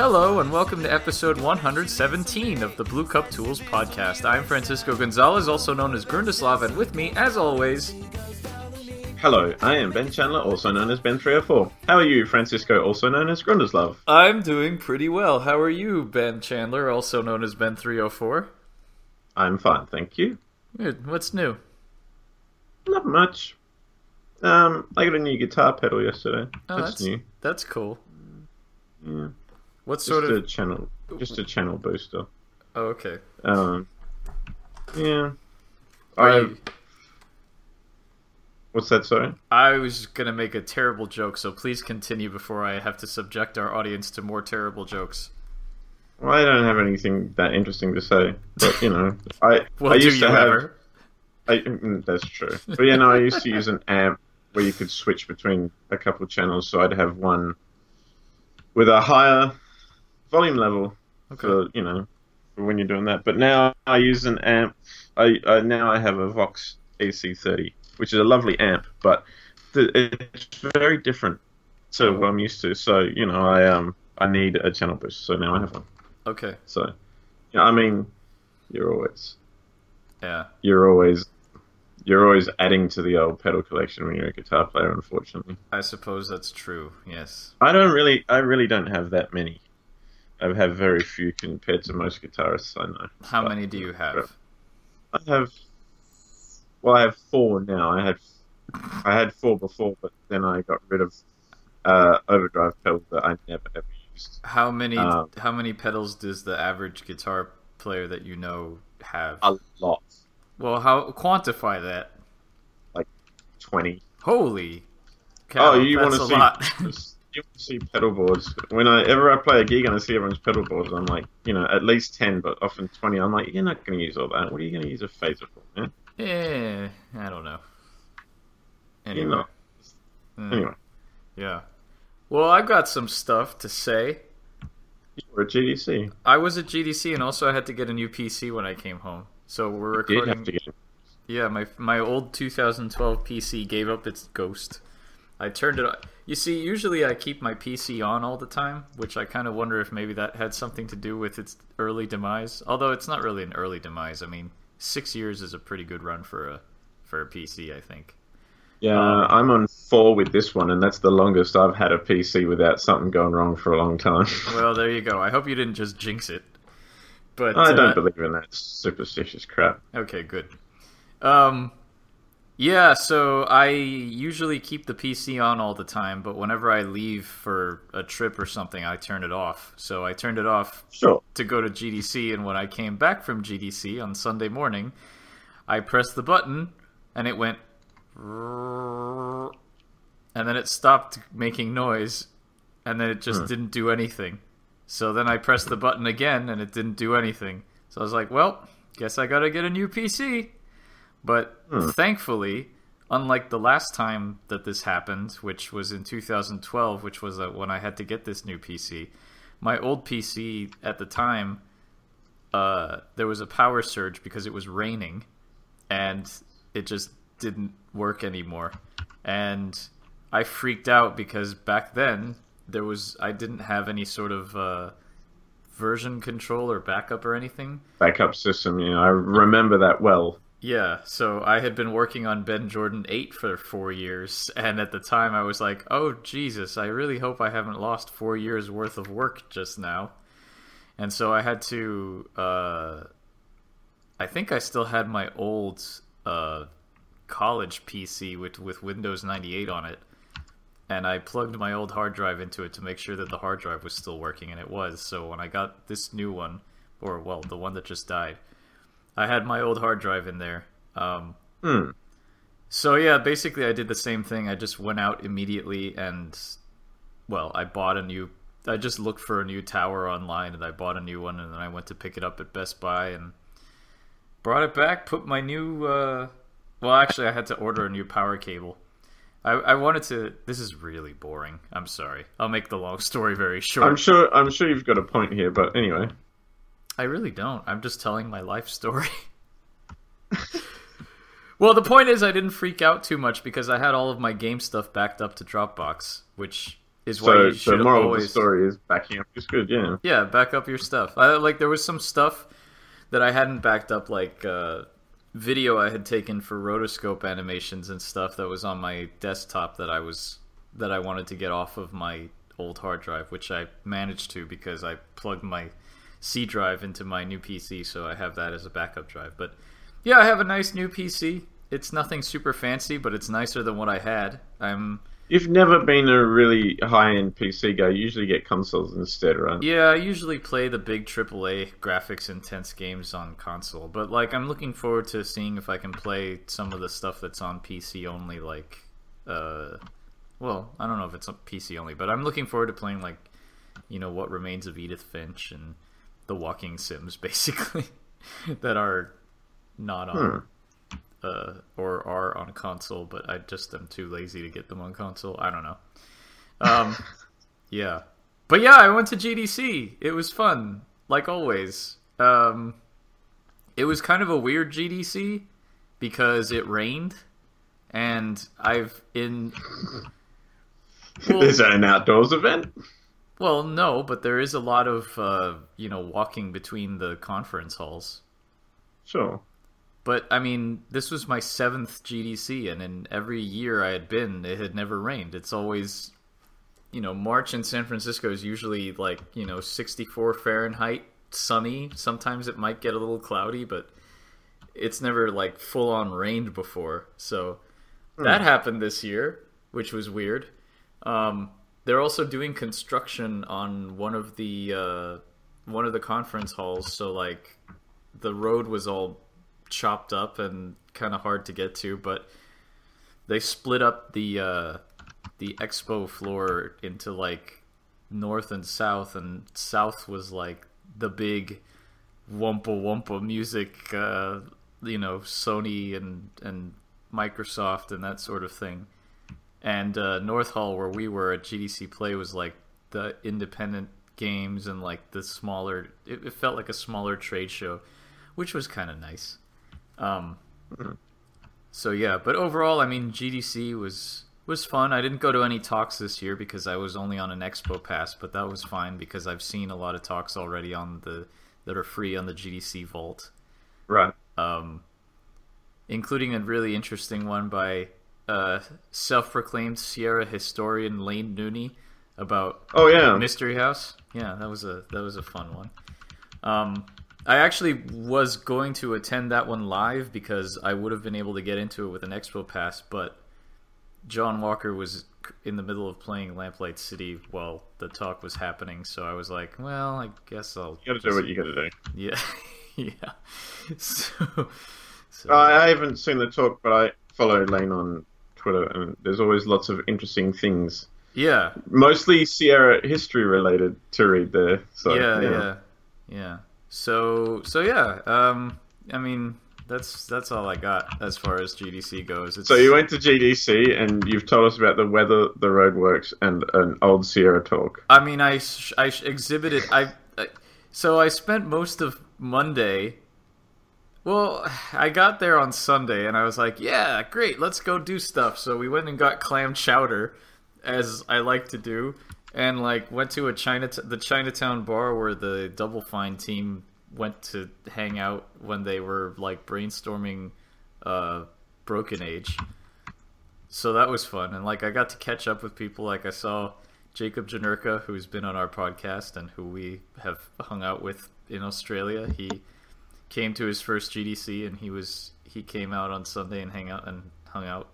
Hello, and welcome to episode 117 of the Blue Cup Tools podcast. I'm Francisco Gonzalez, also known as Grundislav, and with me, as always... Hello, I am Ben Chandler, also known as Ben304. How are you, Francisco, also known as Grundislav? I'm doing pretty well. How are you, Ben Chandler, also known as Ben304? I'm fine, thank you. Good. What's new? Not much. I got a new guitar pedal yesterday. Oh, that's new. That's cool. Yeah. What sort of... Just a channel booster. Oh, okay. Yeah. Wait. What's that, sorry? I was going to make a terrible joke, so please continue before I have to subject our audience to more terrible jokes. Well, I don't have anything that interesting to say, but, you know, I used to have... That's true. But, yeah, no, I used to use an amp where you could switch between a couple of channels, so I'd have one with a higher volume level for when you're doing that. But now I use an amp. Now I have a Vox AC30, which is a lovely amp, but it's very different to what I'm used to. So I need a channel boost. So now I have one. Okay. So I mean, you're always adding to the old pedal collection when you're a guitar player. Unfortunately, I suppose that's true. Yes. I really don't have that many. I have very few compared to most guitarists I know. How many do you have? I have 4 now. I had 4 before, but then I got rid of overdrive pedal that I never ever used. How many pedals does the average guitar player that you know have? A lot. Well, how quantify that? Like 20. Holy cow! You want to see? Lot. You want to see pedal boards? Whenever I play a gig and I see everyone's pedal boards, I'm like, at least 10, but often 20. I'm like, you're not going to use all that. What are you going to use a phaser for, man? Yeah, I don't know. Anyway. Anyway. Yeah. Well, I've got some stuff to say. You were at GDC. I was at GDC, and also I had to get a new PC when I came home. So we're recording. You did have to get it. Yeah, my old 2012 PC gave up its ghost. I turned it on. You see, usually I keep my PC on all the time, which I kind of wonder if maybe that had something to do with its early demise. Although it's not really an early demise. I mean, 6 years is a pretty good run for a PC, I think. Yeah, I'm on 4 with this one, and that's the longest I've had a PC without something going wrong for a long time. Well, there you go. I hope you didn't just jinx it. But I don't believe in that superstitious crap. Okay, good. Yeah, so I usually keep the PC on all the time, but whenever I leave for a trip or something, I turn it off. So I turned it off to go to GDC, and when I came back from GDC on Sunday morning, I pressed the button, and it went... and then it stopped making noise, and then it just didn't do anything. So then I pressed the button again, and it didn't do anything. So I was like, well, guess I gotta get a new PC. But thankfully, unlike the last time that this happened, which was in 2012, which was when I had to get this new PC, my old PC at the time, there was a power surge because it was raining, and it just didn't work anymore. And I freaked out because back then I didn't have any sort of version control or backup or anything. Backup system, I remember that well. Yeah, so I had been working on Ben Jordan 8 for 4 years, and at the time I was like, oh Jesus, I really hope I haven't lost 4 years worth of work just now. And so I had to, I think I still had my old college PC with Windows 98 on it, and I plugged my old hard drive into it to make sure that the hard drive was still working, and it was. So when I got this new one, or well, the one that just died, I had my old hard drive in there. So yeah, basically I did the same thing. I just went out immediately and, well, I just looked for a new tower online, and I bought a new one, and then I went to pick it up at Best Buy and brought it back, put my new, well, actually I had to order a new power cable. I wanted to... This is really boring. I'm sorry. I'll make the long story very short. I'm sure you've got a point here, but anyway. I really don't. I'm just telling my life story. Well, the point is I didn't freak out too much because I had all of my game stuff backed up to Dropbox, which is why you should the moral always... of the story is backing up is good, yeah. Yeah, back up your stuff. There was some stuff that I hadn't backed up, like video I had taken for rotoscope animations and stuff that was on my desktop that I wanted to get off of my old hard drive, which I managed to because I plugged my C drive into my new PC, so I have that as a backup drive. But yeah, I have a nice new PC. It's nothing super fancy, but it's nicer than what I had. You've never been a really high-end PC guy. You usually get consoles instead, right? Yeah, I usually play the big AAA graphics-intense games on console. But, like, I'm looking forward to seeing if I can play some of the stuff that's on PC only, like... well, I don't know if it's on PC only, but I'm looking forward to playing, like, What Remains of Edith Finch and the Walking Sims, basically, that are not on... or are on console, but I just am too lazy to get them on console. I don't know. Yeah. But yeah, I went to GDC. It was fun, like always. It was kind of a weird GDC because it rained, and Is that an outdoors event? Well, no, but there is a lot of, walking between the conference halls. Sure. But, I mean, this was my 7th GDC, and in every year I had been, it had never rained. It's always, March in San Francisco is usually, 64 Fahrenheit, sunny. Sometimes it might get a little cloudy, but it's never, full-on rained before. So that happened this year, which was weird. They're also doing construction on one of the conference halls, so, the road was all chopped up and kind of hard to get to, but they split up the expo floor into north and south, and south was the big Wumpa Wumpa music, Sony and Microsoft and that sort of thing, and North Hall, where we were at GDC Play, was the independent games and the smaller, it felt like a smaller trade show, which was kind of nice. So yeah, but overall, I mean, GDC was fun. I didn't go to any talks this year because I was only on an expo pass, but that was fine because I've seen a lot of talks already that are free on the GDC Vault. Right. Including a really interesting one by self-proclaimed Sierra historian Lane Nooney about Mystery House. Yeah, that was a fun one. I actually was going to attend that one live because I would have been able to get into it with an Expo Pass, but John Walker was in the middle of playing Lamplight City while the talk was happening, so I was like, well, I guess I'll... You gotta do what you gotta do. Yeah, yeah. So I haven't seen the talk, but I follow Lane on Twitter, and there's always lots of interesting things. Yeah. Mostly Sierra history related to read there. So, yeah. So yeah, I mean, that's all I got as far as GDC goes. So you went to GDC and you've told us about the weather, the roadworks, and an old Sierra talk. I mean, I exhibited. So I spent most of Monday. Well, I got there on Sunday and I was like, yeah, great, let's go do stuff. So we went and got clam chowder, as I like to do. And went to the Chinatown bar where the Double Fine team went to hang out when they were brainstorming Broken Age. So that was fun, and I got to catch up with people. I saw Jacob Janerka, who's been on our podcast and who we have hung out with in Australia. He came to his first GDC, and he came out on Sunday and hung out.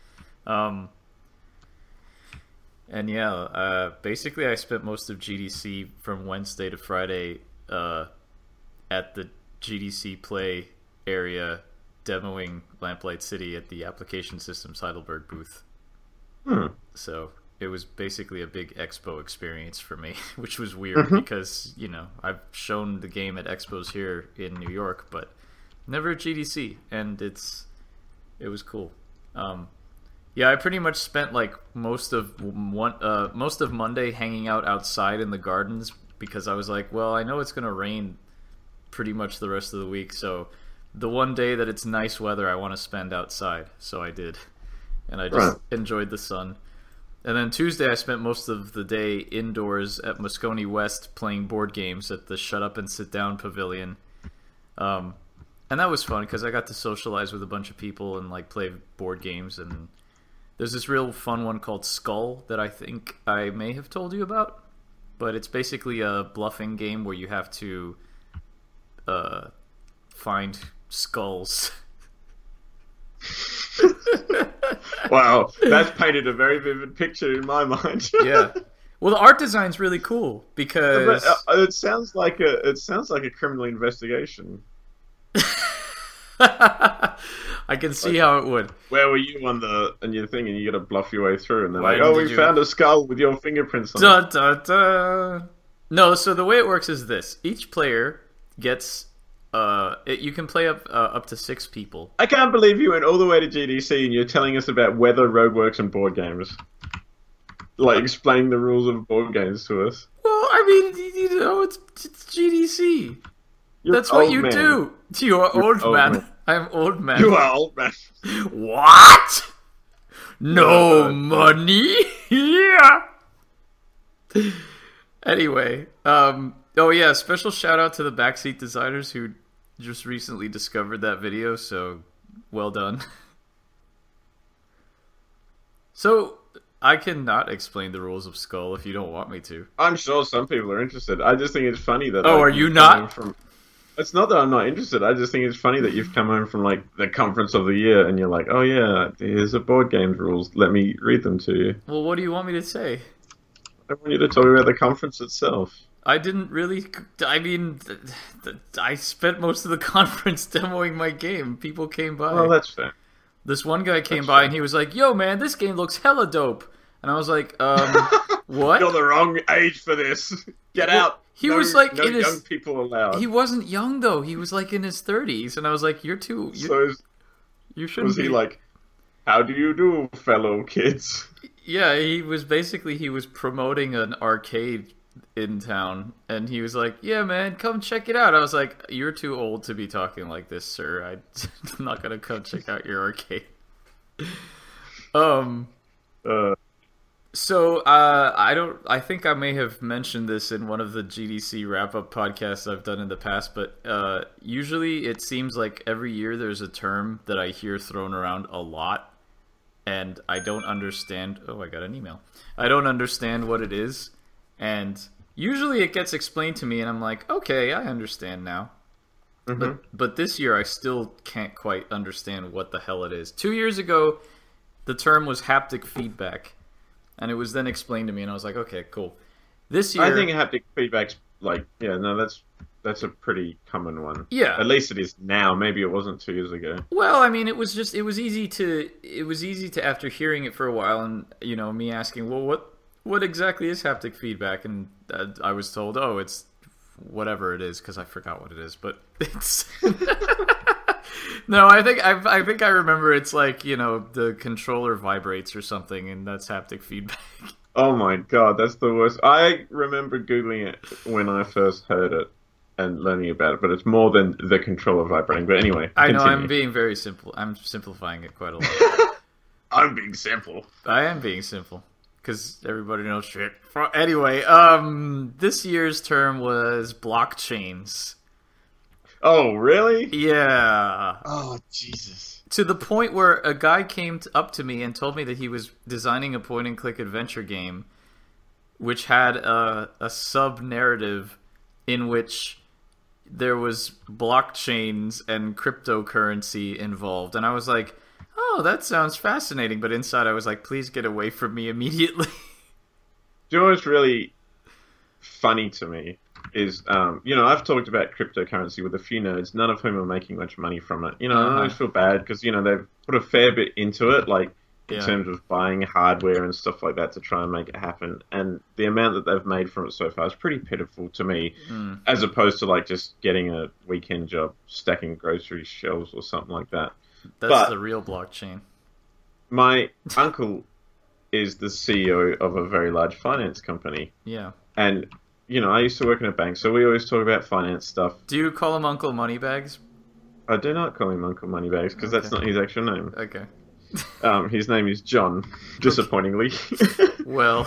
And yeah, basically I spent most of GDC from Wednesday to Friday at the GDC Play area demoing Lamplight City at the Application Systems Heidelberg booth. So it was basically a big expo experience for me, which was weird because, I've shown the game at expos here in New York, but never at GDC, and it was cool. Yeah, I pretty much spent most of Monday hanging out outside in the gardens because I was like, well, I know it's gonna rain pretty much the rest of the week, so the one day that it's nice weather, I want to spend outside. So I did, and I just enjoyed the sun. And then Tuesday, I spent most of the day indoors at Moscone West playing board games at the Shut Up and Sit Down Pavilion. And that was fun because I got to socialize with a bunch of people and like play board games. And there's this real fun one called Skull that I think I may have told you about. But it's basically a bluffing game where you have to find skulls. Wow, that's painted a very vivid picture in my mind. Yeah. Well, the art design's really cool because it sounds like a criminal investigation. I can see how it would. Where were you on your thing, and you got to bluff your way through, and they're like, "Oh, we found a skull with your fingerprints on it." Da, da. No, so the way it works is this: each player gets you can play up to 6 people. I can't believe you went all the way to GDC and you're telling us about weather, roadworks, and board games. Like explaining the rules of board games to us. Well, I mean, you know, it's GDC. That's what you do. You're old man. I'm old man. You are old man. What? No money? Yeah. Anyway, oh yeah, special shout out to the backseat designers who just recently discovered that video, so well done. So, I cannot explain the rules of Skull if you don't want me to. I'm sure some people are interested. I just think it's funny that... Oh, are you not? It's not that I'm not interested. I just think it's funny that you've come home from like the conference of the year and you're like, oh yeah, here's the board games rules. Let me read them to you. Well, what do you want me to say? I want you to talk about the conference itself. I didn't really... I mean, I spent most of the conference demoing my game. People came by. Oh, that's fair. This one guy came by and he was like, yo, man, this game looks hella dope. And I was like, what? You're the wrong age for this. Get out. He was like in his... young people allowed. He wasn't young, though. He was like in his 30s. And I was like, you shouldn't Was he like, how do you do, fellow kids? Yeah, he was promoting an arcade in town, and he was like, yeah, man, come check it out. I was like, you're too old to be talking like this, sir. I'm not gonna come check out your arcade. So, I think I may have mentioned this in one of the GDC wrap-up podcasts I've done in the past, but usually it seems like every year there's a term that I hear thrown around a lot, and I don't understand... Oh, I got an email. I don't understand what it is, and usually it gets explained to me, and I'm like, okay, I understand now. Mm-hmm. But this year I still can't quite understand what the hell it is. 2 years ago, the term was haptic feedback. And it was then explained to me, and I was like, okay, cool. This year... I think haptic feedback's like... Yeah, no, that's a pretty common one. Yeah. At least it is now. Maybe it wasn't 2 years ago. Well, I mean, it was easy to, after hearing it for a while, and, you know, me asking, well, what exactly is haptic feedback? And I was told, oh, it's whatever it is, because I forgot what it is, but it's... No, I think I remember it's like, you know, the controller vibrates or something, and that's haptic feedback. Oh my god, that's the worst. I remember Googling it when I first heard it and learning about it, but it's more than the controller vibrating. But anyway, I know, I'm being very simple. I'm simplifying it quite a lot. I'm being simple. I am being simple, because everybody knows shit. Anyway, this year's term was blockchains. Oh, really? Yeah. Oh, Jesus. To the point where a guy came up to me and told me that he was designing a point-and-click adventure game which had a sub-narrative in which there was blockchains and cryptocurrency involved. And I was like, oh, that sounds fascinating. But inside I was like, please get away from me immediately. Do you know what's really funny to me? Is, you know, I've talked about cryptocurrency with a few nerds, none of whom are making much money from it. You know, I always feel bad because, you know, they've put a fair bit into it, like, in terms of buying hardware and stuff like that to try and make it happen. And the amount that they've made from it so far is pretty pitiful to me, as opposed to, like, just getting a weekend job stacking grocery shelves or something like that. That's the real blockchain. My uncle is the CEO of a very large finance company. Yeah. And... you know, I used to work in a bank, so we always talk about finance stuff. Do you call him Uncle Moneybags? I do not call him Uncle Moneybags, because that's not his actual name. Okay. His name is John, disappointingly. Well,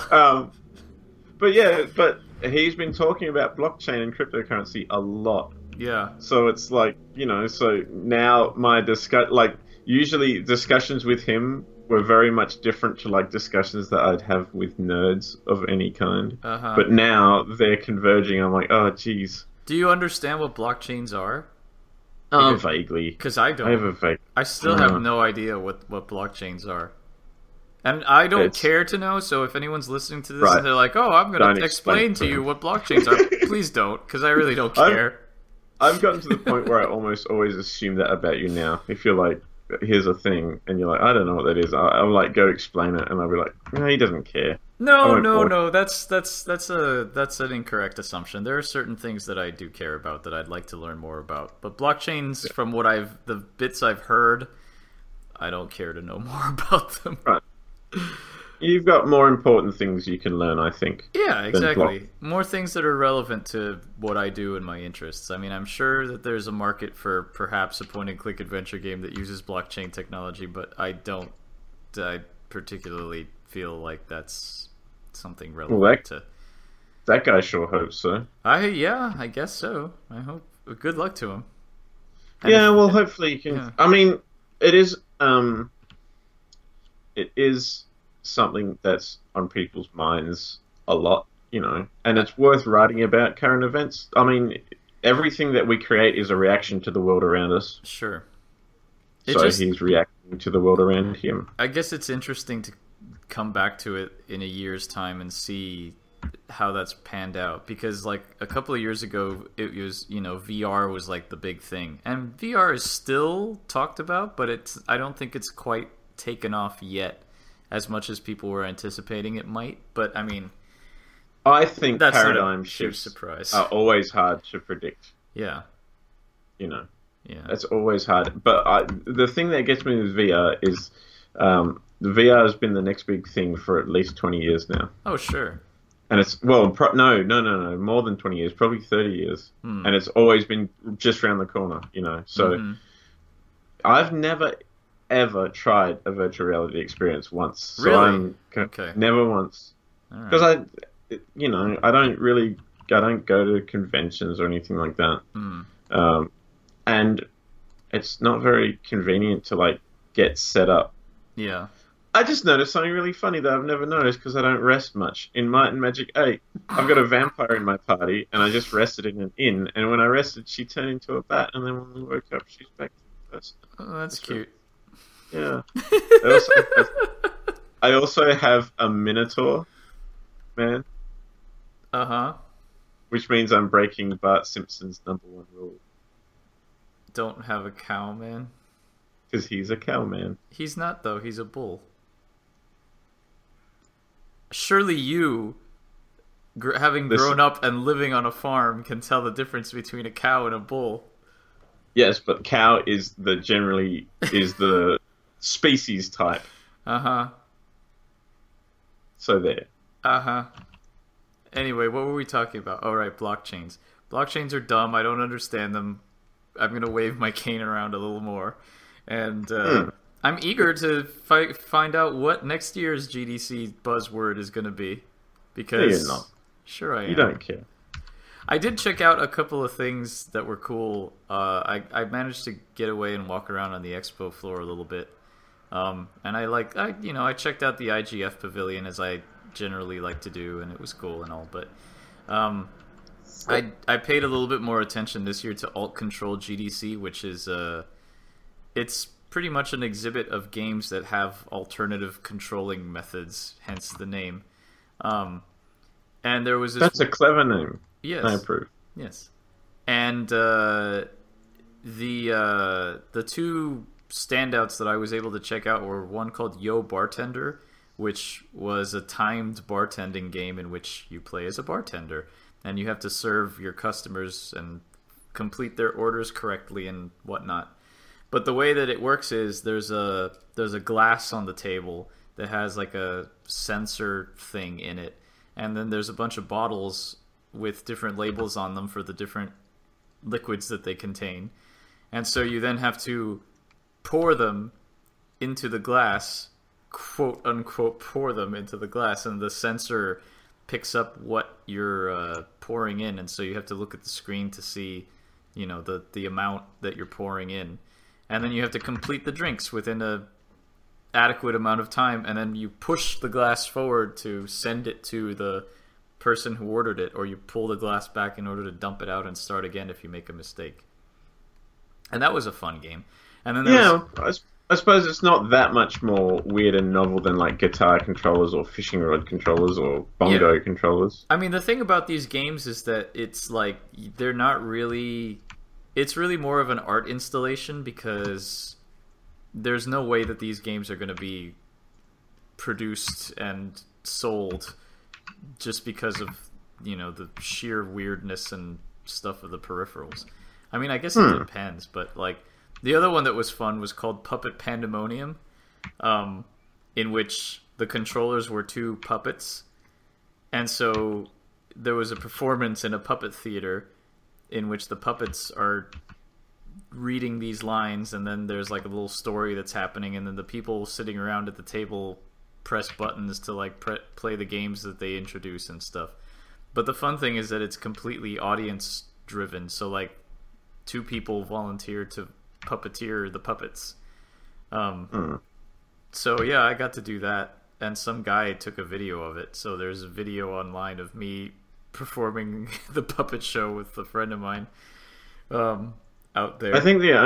but he's been talking about blockchain and cryptocurrency a lot. Yeah. So it's like, so now usually discussions with him were very much different to like discussions that I'd have with nerds of any kind. Uh-huh. But now they're converging. I'm like, oh, geez. Do you understand what blockchains are? Vaguely. Because I don't. I have a vague. I still have no idea what blockchains are. And I don't care to know, so if anyone's listening to this and they're like, oh, I'm going to explain to you what blockchains are, please don't, because I really don't care. I've gotten to the point where I almost always assume that about you now. If you're like, here's a thing, and you're like, I don't know what that is, I'll like go explain it, and I'll be like, no, he doesn't care. No, that's an incorrect assumption. There are certain things that I do care about that I'd like to learn more about. But blockchains, from what the bits I've heard, I don't care to know more about them. Right. You've got more important things you can learn, I think. Yeah, exactly. More things that are relevant to what I do and my interests. I mean, I'm sure that there's a market for perhaps a point-and-click adventure game that uses blockchain technology, but I particularly feel like that's something relevant to... That guy sure hopes so. I guess so. I hope. Good luck to him. Hopefully you can... Yeah. I mean, it is something that's on people's minds a lot, and it's worth writing about current events. I mean, everything that we create is a reaction to the world around us. Sure. He's reacting to the world around him. I guess it's interesting to come back to it in a year's time and see how that's panned out, because like a couple of years ago it was, VR was like the big thing, and VR is still talked about, but I don't think it's quite taken off yet as much as people were anticipating it might. But I mean, I think paradigm shifts are always hard to predict. Yeah. Yeah. It's always hard. But the thing that gets me with VR is the VR has been the next big thing for at least 20 years now. Oh, sure. And it's, no, more than 20 years, probably 30 years. And it's always been just around the corner, So I've never ever tried a virtual reality experience once. So really? Okay. Never once. Because I don't go to conventions or anything like that. And it's not very convenient to like get set up. Yeah. I just noticed something really funny that I've never noticed because I don't rest much. In Might and Magic 8, I've got a vampire in my party, and I just rested in an inn. And when I rested, she turned into a bat, and then when we woke up, she's back to the person. Oh, that's cute. Yeah. I also have a Minotaur, man. Uh-huh. Which means I'm breaking Bart Simpson's #1 rule. Don't have a cow, man. Because he's a cow, man. He's not, though. He's a bull. Surely you, having grown up and living on a farm, can tell the difference between a cow and a bull. Yes, but cow is the species type. Uh-huh. So there. Uh-huh. Anyway, what were we talking about? Oh, right, blockchains. Blockchains are dumb. I don't understand them. I'm going to wave my cane around a little more. And I'm eager to find out what next year's GDC buzzword is going to be. Because... No, you're not. Sure I am. You don't care. I did check out a couple of things that were cool. I managed to get away and walk around on the expo floor a little bit. And I checked out the IGF pavilion, as I generally like to do, and it was cool and all, but I paid a little bit more attention this year to Alt Control GDC, which is it's pretty much an exhibit of games that have alternative controlling methods, hence the name. And there was this... That's a clever name. Yes. I approve. Yes. And the two standouts that I was able to check out were one called Yo Bartender, which was a timed bartending game in which you play as a bartender, and you have to serve your customers and complete their orders correctly and whatnot. But the way that it works is there's a glass on the table that has like a sensor thing in it, and then there's a bunch of bottles with different labels on them for the different liquids that they contain. And so you then have to pour them into the glass, quote unquote, pour them into the glass, and the sensor picks up what you're pouring in, and so you have to look at the screen to see, the amount that you're pouring in, and then you have to complete the drinks within a adequate amount of time, and then you push the glass forward to send it to the person who ordered it, or you pull the glass back in order to dump it out and start again if you make a mistake. And that was a fun game. And then I suppose it's not that much more weird and novel than like guitar controllers or fishing rod controllers or bongo controllers. I mean, the thing about these games is that it's like they're not really... It's really more of an art installation, because there's no way that these games are going to be produced and sold just because of, the sheer weirdness and stuff of the peripherals. I mean, I guess it depends, but like the other one that was fun was called Puppet Pandemonium, in which the controllers were two puppets, and so there was a performance in a puppet theater in which the puppets are reading these lines, and then there's like a little story that's happening, and then the people sitting around at the table press buttons to like play the games that they introduce and stuff. But the fun thing is that it's completely audience driven, so like 2 people volunteered to puppeteer the puppets. So yeah, I got to do that, and some guy took a video of it, so there's a video online of me performing the puppet show with a friend of mine out there. I think the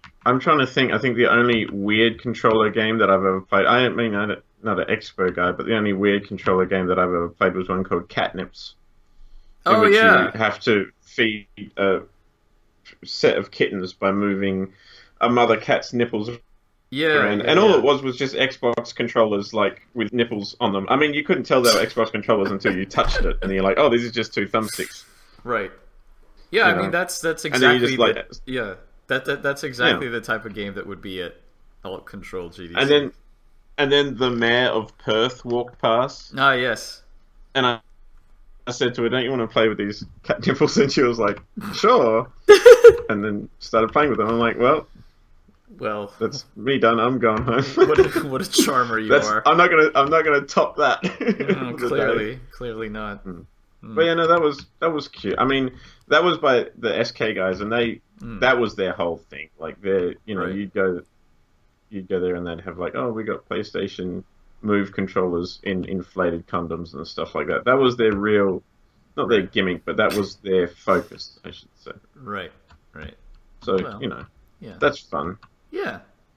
only weird controller game that I've ever played, I mean, I'm not an expert guy, but the only weird controller game that I've ever played was one called Catnips. In which you have to feed a set of kittens by moving a mother cat's nipples around. And all it was just Xbox controllers, like, with nipples on them. I mean, you couldn't tell they were Xbox controllers until you touched it, and then you're like, oh, these are just 2 thumbsticks. Right. Yeah, I mean, that's exactly that's exactly the type of game that would be at Alt Control GDC. And then the mayor of Perth walked past. Ah, yes. And I said to her, don't you want to play with these cat nipples? And she was like, sure. And then started playing with them. I'm like, well, that's me done. I'm going home. what a charmer you are. I'm not gonna top that. Clearly not. But yeah, no, that was cute. I mean, that was by the SK guys, and that was their whole thing. Like, you'd go there and they'd have like, oh, we got PlayStation Move controllers in inflated condoms and stuff like that. That was their real, not their gimmick, but that was their focus, I should say. Right. So, that's fun. Yeah.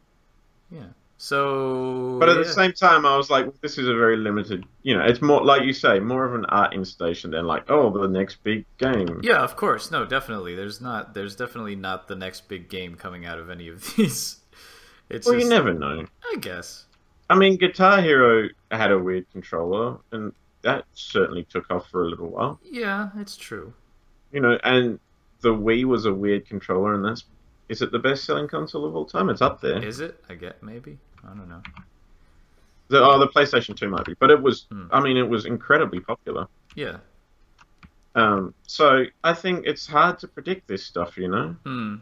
So, but at the same time, I was like, this is a very limited, it's more, like you say, more of an art installation than like, oh, the next big game. Yeah, of course. No, definitely. There's definitely not the next big game coming out of any of these. You never know. I guess. I mean, Guitar Hero had a weird controller, and that certainly took off for a little while. Yeah, it's true. And the Wii was a weird controller, and is it the best-selling console of all time? It's up there. Is it? I get maybe. I don't know. The PlayStation 2 might be, but it was. I mean, it was incredibly popular. Yeah. So I think it's hard to predict this stuff, Yeah.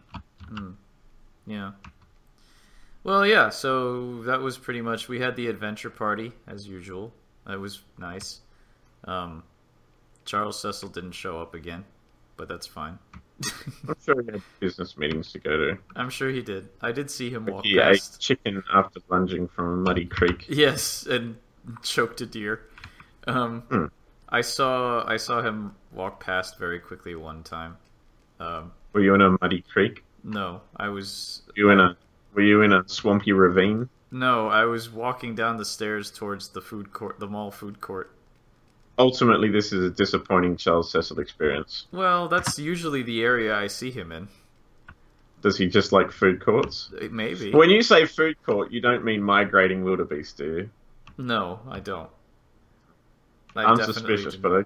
Well, yeah. So that was pretty much. We had the adventure party as usual. It was nice. Charles Cecil didn't show up again, but that's fine. I'm sure he had business meetings to go to. I'm sure he did. I did see him walk past. He ate chicken after lunging from a muddy creek. Yes, and choked a deer. I saw him walk past very quickly one time. Were you in a muddy creek? No, I was. Were you in a swampy ravine? No, I was walking down the stairs towards the food court, the mall food court. Ultimately, this is a disappointing Charles Cecil experience. Well, that's usually the area I see him in. Does he just like food courts? Maybe. When you say food court, you don't mean migrating wildebeest, do you? No, I don't. I'm suspicious, but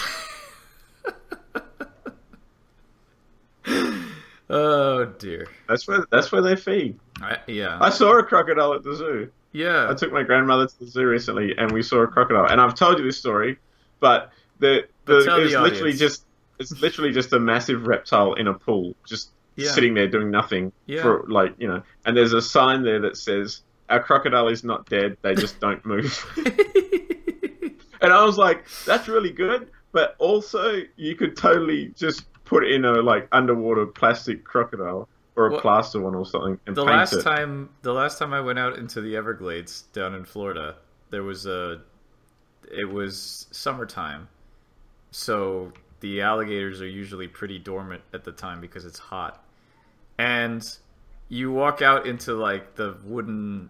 okay. Oh dear. That's where they feed. Yeah. I saw a crocodile at the zoo. Yeah. I took my grandmother to the zoo recently, and we saw a crocodile. And I've told you this story, but it's literally just a massive reptile in a pool, just sitting there doing nothing for and there's a sign there that says our crocodile is not dead. They just don't move. And I was like, that's really good. But also, you could totally just put in a like underwater plastic crocodile or a plaster one or something and the paint last it. The last time I went out into the Everglades down in Florida, it was summertime, so the alligators are usually pretty dormant at the time because it's hot. And you walk out into like the wooden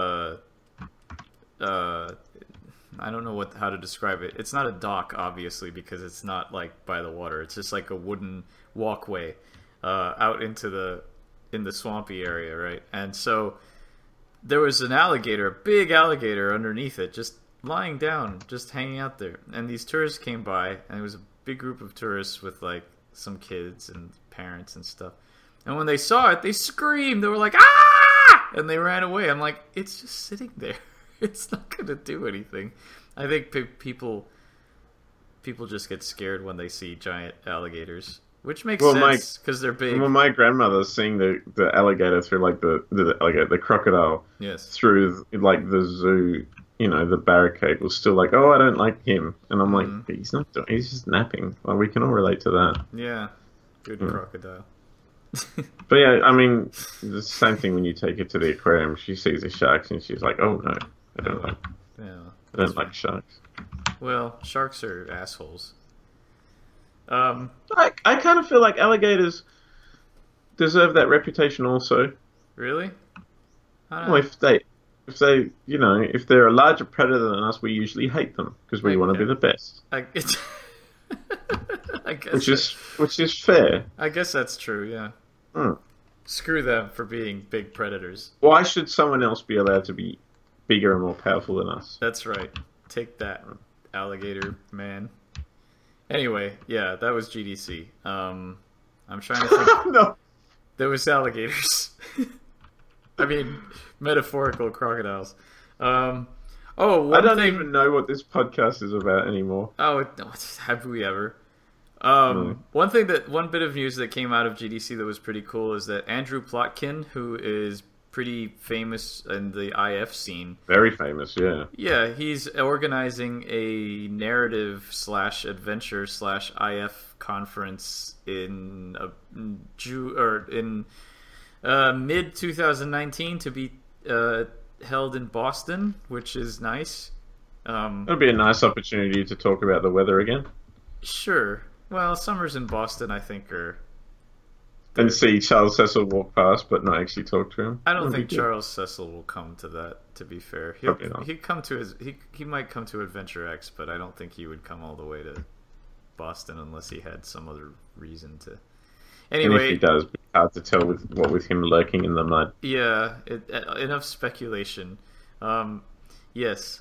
I don't know how to describe it. It's not a dock, obviously, because it's not like by the water. It's just like a wooden walkway out into in the swampy area, right? And so there was an alligator, a big alligator underneath it, just lying down, just hanging out there. And these tourists came by, and it was a big group of tourists with like some kids and parents and stuff. And when they saw it, they screamed. They were like, "Ah!" And they ran away. I'm like, it's just sitting there. It's not going to do anything. I think people just get scared when they see giant alligators, which makes sense because they're big. Well, my grandmother seeing the alligator through like the crocodile through like the zoo, the barricade was still like, oh, I don't like him, and I'm like, he's not doing, he's just napping. Well, we can all relate to that. Yeah, good crocodile. But yeah, I mean, the same thing when you take it to the aquarium. She sees the sharks and she's like, "Oh no, I don't like. Yeah, I don't like sharks." Well, sharks are assholes. I kind of feel like alligators deserve that reputation also. Really? Well, if they're a larger predator than us, we usually hate them because we want to be the best. I guess which is fair. I guess that's true. Yeah. Screw them for being big predators. Why should someone else be allowed to be bigger and more powerful than us? That's right. Take that, alligator man. Anyway, yeah, that was GDC. I'm trying to think. No. There was alligators. I mean, metaphorical crocodiles. I don't even know what this podcast is about anymore. Oh, have we ever? One bit of news that came out of GDC that was pretty cool is that Andrew Plotkin, who is pretty famous in the IF scene. Very famous, yeah. Yeah, he's organizing a narrative / adventure / IF conference in mid 2019 to be held in Boston, which is nice. It'll be a nice opportunity to talk about the weather again. Sure. Well, summers in Boston, I think, and see Charles Cecil walk past, but not actually talk to him. I don't think Charles Cecil will come to that. To be fair, he might come to Adventure X, but I don't think he would come all the way to Boston unless he had some other reason to. Anyway, and if he does, it's hard to tell with him lurking in the mud. Yeah, enough speculation. Yes.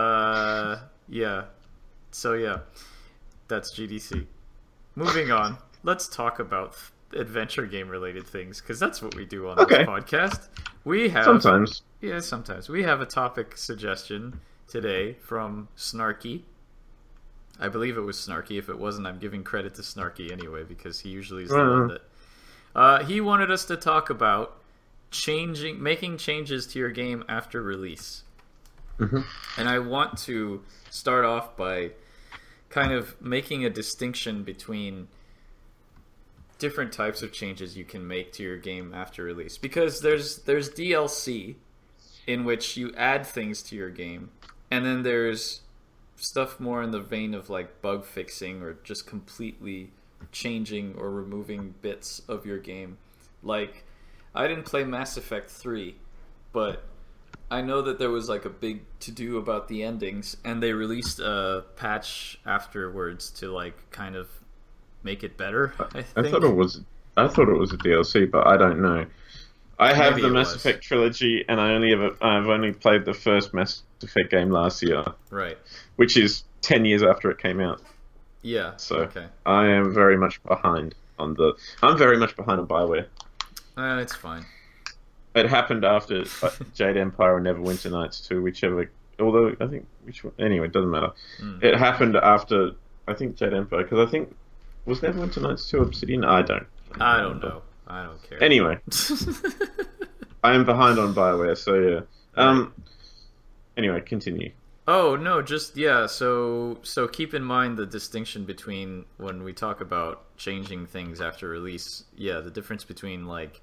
Yeah. So yeah, that's GDC. Moving on, let's talk about adventure game related things because that's what we do on this podcast. We have sometimes we have a topic suggestion today from Snarky. I believe it was Snarky. If it wasn't, I'm giving credit to Snarky anyway because he usually is the one that he wanted us to talk about making changes to your game after release. And I want to start off by kind of making a distinction between different types of changes you can make to your game after release, because there's DLC in which you add things to your game, and then there's stuff more in the vein of like bug fixing or just completely changing or removing bits of your game. Like, I didn't play Mass Effect 3, but I know that there was like a big to-do about the endings, and they released a patch afterwards to like kind of make it better. I thought it was a DLC, but I don't know. I have the Mass Effect trilogy, and I've only played the first Mass Effect game last year. Right. Which is 10 years after it came out. Yeah. So I am very much behind on BioWare. It's fine. It happened after Jade Empire and Neverwinter Nights 2, whichever. Although I think which one. Anyway, it doesn't matter. It happened after I think Jade Empire, because I think was Neverwinter Nights 2 Obsidian. I don't know. I don't care. Anyway, I am behind on BioWare, so yeah. Anyway, continue. Oh no, just yeah. So keep in mind the distinction between when we talk about changing things after release. Yeah, the difference between like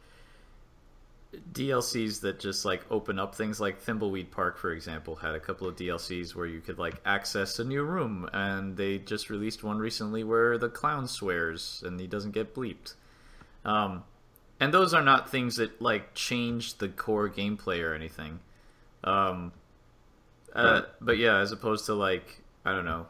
DLCs that just like open up things, like Thimbleweed Park, for example, had a couple of DLCs where you could like access a new room, and they just released one recently where the clown swears and he doesn't get bleeped. And those are not things that like change the core gameplay or anything. But yeah, as opposed to like, I don't know,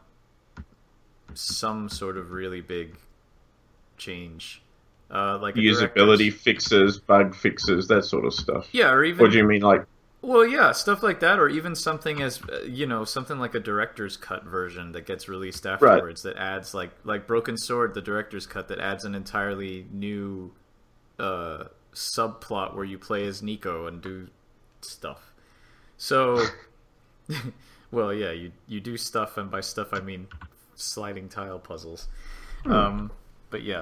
some sort of really big change. Like usability fixes, bug fixes, that sort of stuff. Yeah, or even... Or do you mean like... Well, yeah, stuff like that, or even something as, something like a director's cut version that gets released afterwards, that adds, like Broken Sword, the director's cut, that adds an entirely new subplot where you play as Nico and do stuff. So, well, yeah, you do stuff, and by stuff I mean sliding tile puzzles. But yeah.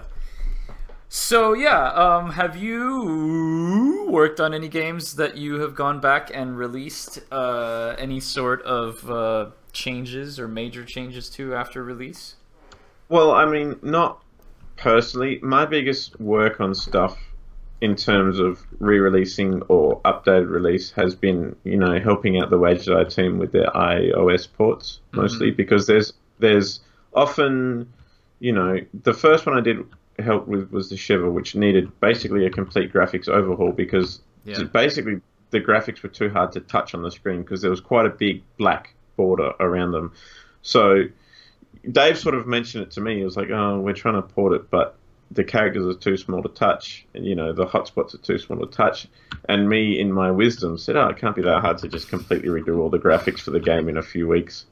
So yeah, have you worked on any games that you have gone back and released any sort of changes or major changes to after release? Well, I mean, not personally. My biggest work on stuff in terms of re-releasing or updated release has been, helping out the WagerEye team with their iOS ports, mostly, because there's often, the first one I did help with was the Shiver, which needed basically a complete graphics overhaul because basically the graphics were too hard to touch on the screen because there was quite a big black border around them. So Dave sort of mentioned it to me. He was like, "Oh, we're trying to port it, but the characters are too small to touch, and the hotspots are too small to touch." And me, in my wisdom, said, "Oh, it can't be that hard to just completely redo all the graphics for the game in a few weeks."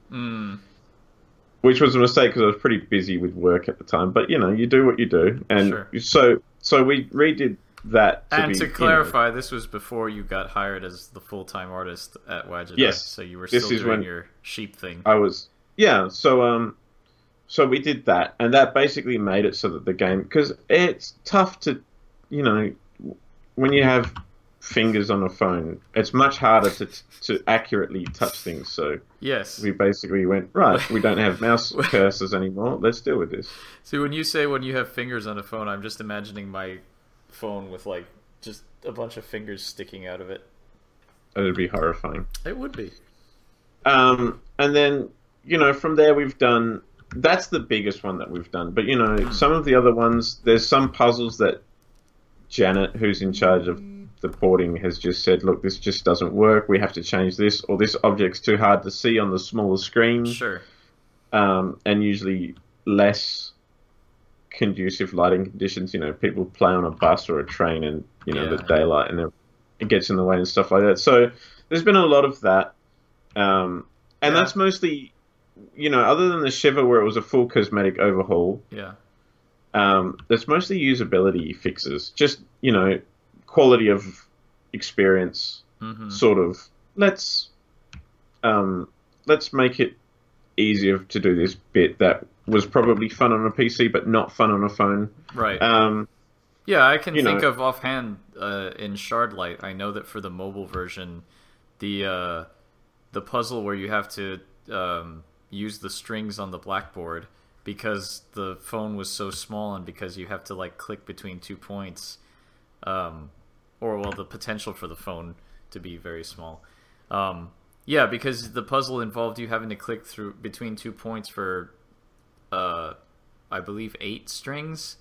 Which was a mistake because I was pretty busy with work at the time. But, you do what you do. And so we redid that. To clarify, this was before you got hired as the full-time artist at WagerEye. Yes. So you were still doing your sheep thing. I was. Yeah. So we did that. And that basically made it so that the game... Because it's tough to, when you have fingers on a phone, it's much harder to accurately touch things. So yes, we basically went, right, we don't have mouse cursors anymore, let's deal with this. See, when you say when you have fingers on a phone, I'm just imagining my phone with like just a bunch of fingers sticking out of it. It'd be horrifying. It would be. And then from there we've done, that's the biggest one that we've done, but some of the other ones, there's some puzzles that Janet, who's in charge of the porting, has just said, look, this just doesn't work, we have to change this, or this object's too hard to see on the smaller screen. Sure. And usually less conducive lighting conditions. People play on a bus or a train and, the daylight and it gets in the way and stuff like that. So there's been a lot of that. And that's mostly, other than the Shiver where it was a full cosmetic overhaul. Yeah. That's mostly usability fixes. Just, quality of experience, sort of. Let's make it easier to do this bit that was probably fun on a PC but not fun on a phone. Right. Yeah, I can think of offhand in Shardlight. I know that for the mobile version, the puzzle where you have to use the strings on the blackboard because the phone was so small and because you have to like click between 2 points. The potential for the phone to be very small. Because the puzzle involved you having to click through between 2 points for, I believe 8 strings.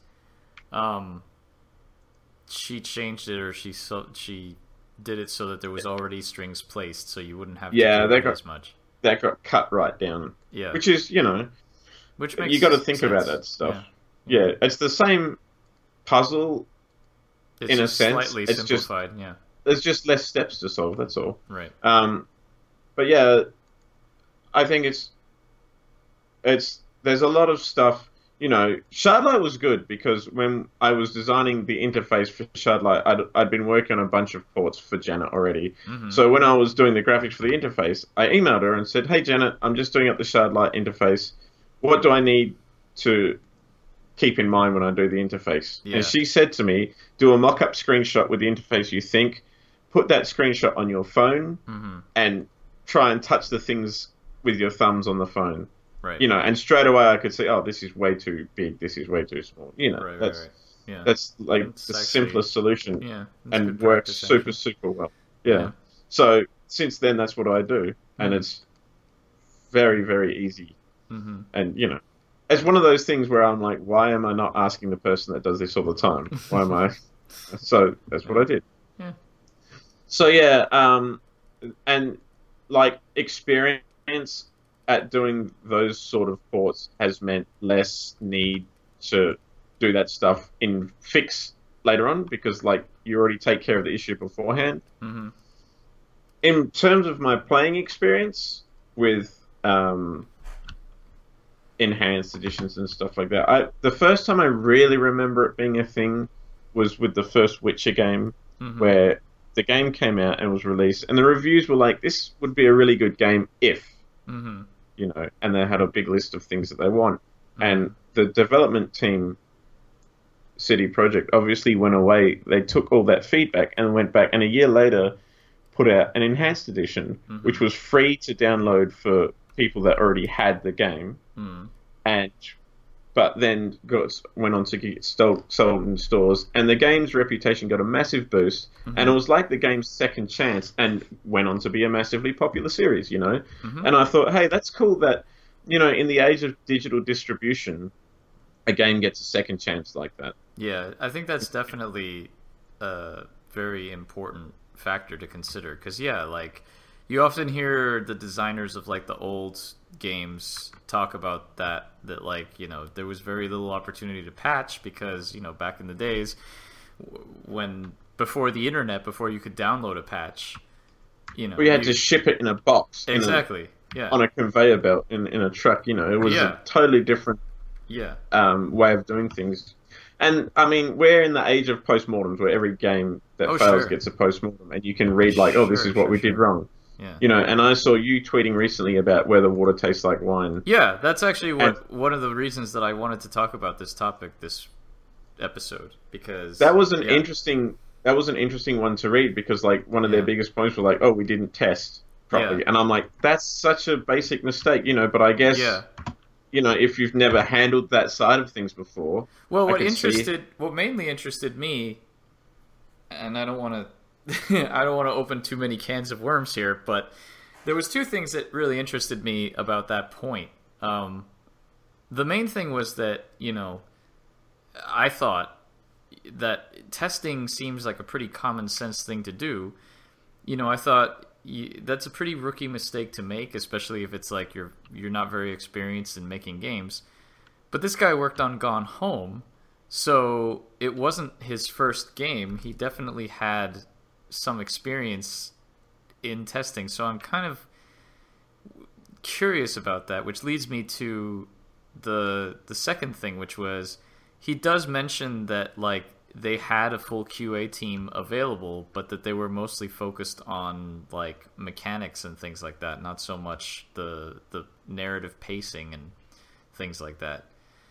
She changed it, or she did it so that there was already strings placed, so you wouldn't have to do it as much. That got cut right down. Yeah, which is which makes you got to think sense. About that stuff. Yeah, it's the same puzzle. It's in a sense, slightly simplified. There's just less steps to solve. That's all. Right. But yeah, I think it's there's a lot of stuff. Shardlight was good because when I was designing the interface for Shardlight, I'd been working on a bunch of ports for Janet already. So when I was doing the graphics for the interface, I emailed her and said, "Hey Janet, I'm just doing up the Shardlight interface. What do I need to keep in mind when I do the interface?" And she said to me, "Do a mock-up screenshot with the interface you think, put that screenshot on your phone and try and touch the things with your thumbs on the phone. Right. You know, and straight away I could see, oh, this is way too big, this is way too small. You know, that's like it's the simplest solution, and works super, super well. Yeah. So since then, that's what I do, and it's very, very easy. And you know, it's one of those things where I'm like, why am I not asking the person that does this all the time? Why am I? So that's what I did. Yeah. So and like experience at doing those sort of ports has meant less need to do that stuff in fix later on, because like you already take care of the issue beforehand. In terms of my playing experience with enhanced editions and stuff like that, the first time I really remember it being a thing was with the first Witcher game, where the game came out and was released, and the reviews were like, this would be a really good game if, you know, and they had a big list of things that they want. And the development team, CD Projekt, obviously went away. They took all that feedback and went back, and a year later put out an enhanced edition, which was free to download for people that already had the game, but then went on to get sold in stores, and the game's reputation got a massive boost, and it was like the game's second chance, and went on to be a massively popular series, you know. And I thought, hey, that's cool that, you know, in the age of digital distribution, a game gets a second chance like that. Yeah, I think that's definitely a very important factor to consider, because like you often hear the designers of like the old games talk about that like, you know, there was very little opportunity to patch because, you know, back in the days when before the internet, before you could download a patch, you know, we had to ship it in a box, exactly, on a conveyor belt in a truck. You know, it was a totally different way of doing things. And I mean, we're in the age of postmortems, where every game that fails gets a postmortem, and you can read like, oh, this is what we did wrong. Yeah. You know, and I saw you tweeting recently about whether water tastes like wine. Yeah, that's actually one of the reasons that I wanted to talk about this topic this episode, because that was an interesting one to read, because like one of their biggest points was like, oh, we didn't test properly, and I'm like, that's such a basic mistake, you know. But I guess you know, if you've never handled that side of things before, well, what mainly interested me, and I don't want to. I don't want to open too many cans of worms here, but there was two things that really interested me about that point. The main thing was that, you know, I thought that testing seems like a pretty common sense thing to do. You know, I thought that's a pretty rookie mistake to make, especially if it's like you're not very experienced in making games. But this guy worked on Gone Home, so it wasn't his first game. He definitely had some experience in testing, so I'm kind of curious about that, which leads me to the second thing, which was he does mention that like they had a full QA team available, but that they were mostly focused on like mechanics and things like that, not so much the narrative pacing and things like that.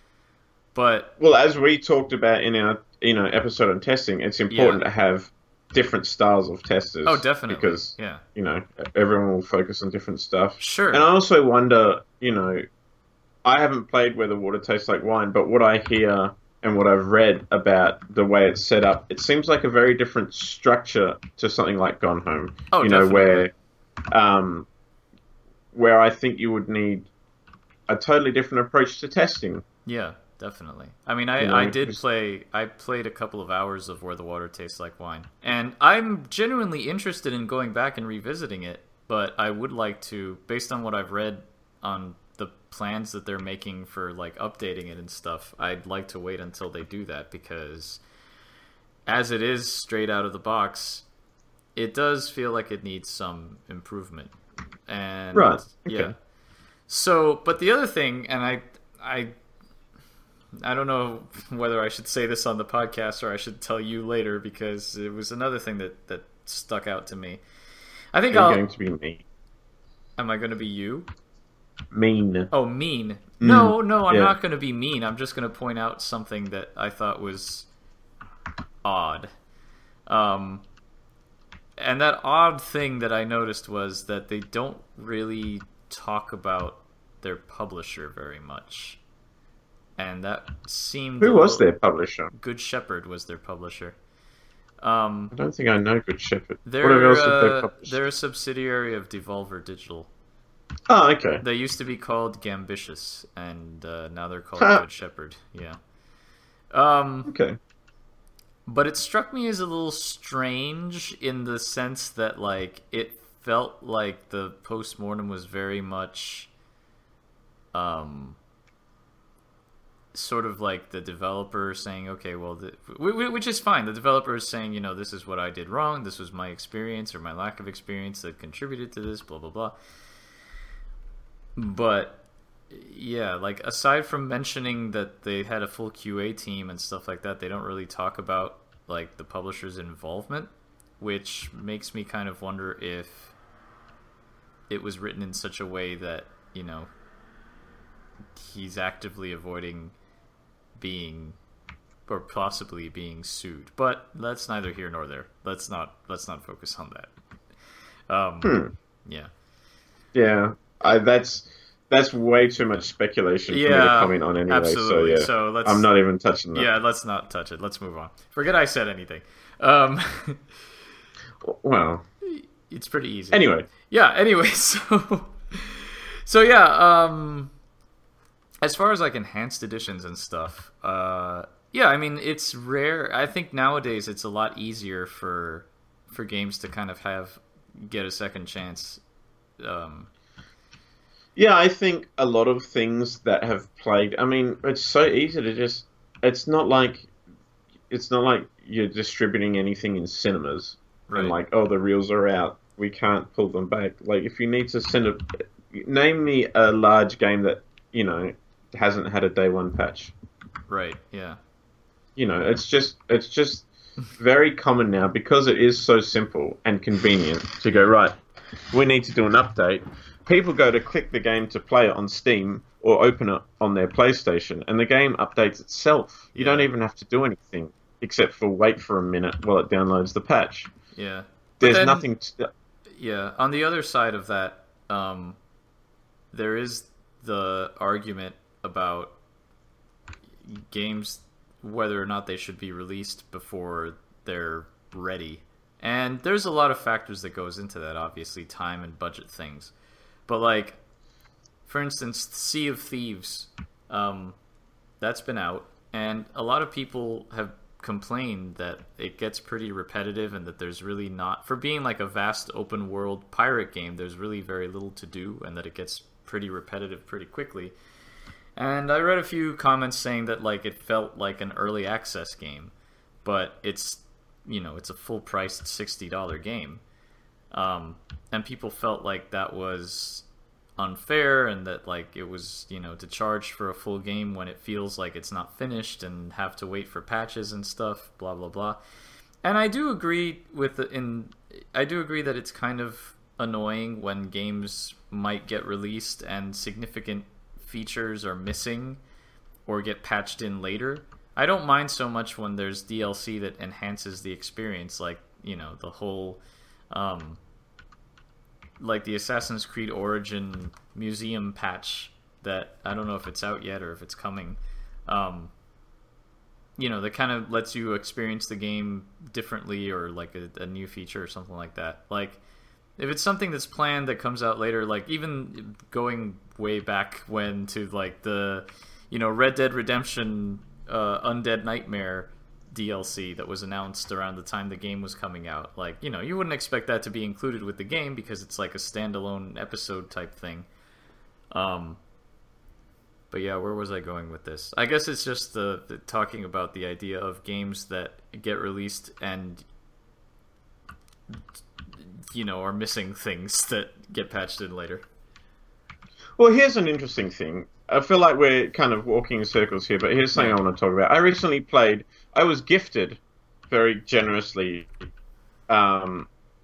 But well, as we talked about in our episode on testing, it's important to have different styles of testers. Oh, definitely. Because, you know, everyone will focus on different stuff. Sure. And I also wonder, you know, I haven't played Whether Water Tastes Like Wine, but what I hear and what I've read about the way it's set up, it seems like a very different structure to something like Gone Home. Oh, you definitely. know, where I think you would need a totally different approach to testing. Yeah. Definitely. I mean, I played a couple of hours of Where the Water Tastes Like Wine, and I'm genuinely interested in going back and revisiting it, but I would like to, based on what I've read on the plans that they're making for like updating it and stuff, I'd like to wait until they do that, because as it is straight out of the box, it does feel like it needs some improvement. And right. Okay. Yeah. So, but the other thing, and I don't know whether I should say this on the podcast or I should tell you later, because it was another thing that stuck out to me. I think You're going to be me. Am I going to be you? Mean. Oh, mean. No, I'm not going to be mean. I'm just going to point out something that I thought was odd. And that odd thing that I noticed was that they don't really talk about their publisher very much. And that seemed... Who was their publisher? Good Shepherd was their publisher. I don't think I know Good Shepherd. What else did they publish? They're a subsidiary of Devolver Digital. Oh, okay. They used to be called Gambitious, and now they're called Good Shepherd. Yeah. Okay. But it struck me as a little strange in the sense that, like, it felt like the postmortem was very much... sort of like the developer saying, okay, well, which is fine. The developer is saying, you know, this is what I did wrong. This was my experience or my lack of experience that contributed to this, blah, blah, blah. But, yeah, like, aside from mentioning that they had a full QA team and stuff like that, they don't really talk about, like, the publisher's involvement, which makes me kind of wonder if it was written in such a way that, you know, he's actively avoiding being or possibly being sued. But that's neither here nor there. Let's not focus on that. Yeah. That's way too much speculation for me to comment on anyway. Absolutely. So I'm not even touching that. Yeah, let's not touch it. Let's move on. Forget I said anything. Well, it's pretty easy. Anyway. Yeah. Anyway, so yeah. As far as like enhanced editions and stuff, yeah, I mean it's rare. I think nowadays it's a lot easier for games to kind of get a second chance. Yeah, I think a lot of things that have plagued. I mean, it's so easy to just. It's not like you're distributing anything in cinemas and like, oh, the reels are out. We can't pull them back. Like, if you need to name me a large game that hasn't had a day one patch. Right. Yeah. It's just very common now because it is so simple and convenient to go, right, we need to do an update. People go to click the game to play it on Steam or open it on their PlayStation, and the game updates itself. You don't even have to do anything except for wait for a minute while it downloads the patch. Yeah. There's nothing to... Yeah. On the other side of that, there is the argument about games, whether or not they should be released before they're ready. And there's a lot of factors that goes into that, obviously, time and budget things. But, like, for instance, Sea of Thieves, that's been out, and a lot of people have complained that it gets pretty repetitive and that there's really not... For being, like, a vast open-world pirate game, there's really very little to do, and that it gets pretty repetitive pretty quickly. And I read a few comments saying that, like, it felt like an early access game, but it's a full-priced $60 game. And people felt like that was unfair and that, like, it was, to charge for a full game when it feels like it's not finished and have to wait for patches and stuff, blah, blah, blah. And I do agree that it's kind of annoying when games might get released and significant features are missing or get patched in later. I don't mind so much when there's DLC that enhances the experience, like, the whole like the Assassin's Creed Origin museum patch that I don't know if it's out yet or if it's coming. That kind of lets you experience the game differently, or like a new feature or something like that. Like, if it's something that's planned that comes out later, like even going way back when to like the, Red Dead Redemption Undead Nightmare DLC that was announced around the time the game was coming out. Like, you wouldn't expect that to be included with the game because it's like a standalone episode type thing. But yeah, where was I going with this? I guess it's just the talking about the idea of games that get released and are missing things that get patched in later. Well, here's an interesting thing. I feel like we're kind of walking in circles here, but here's something I want to talk about. I was gifted very generously an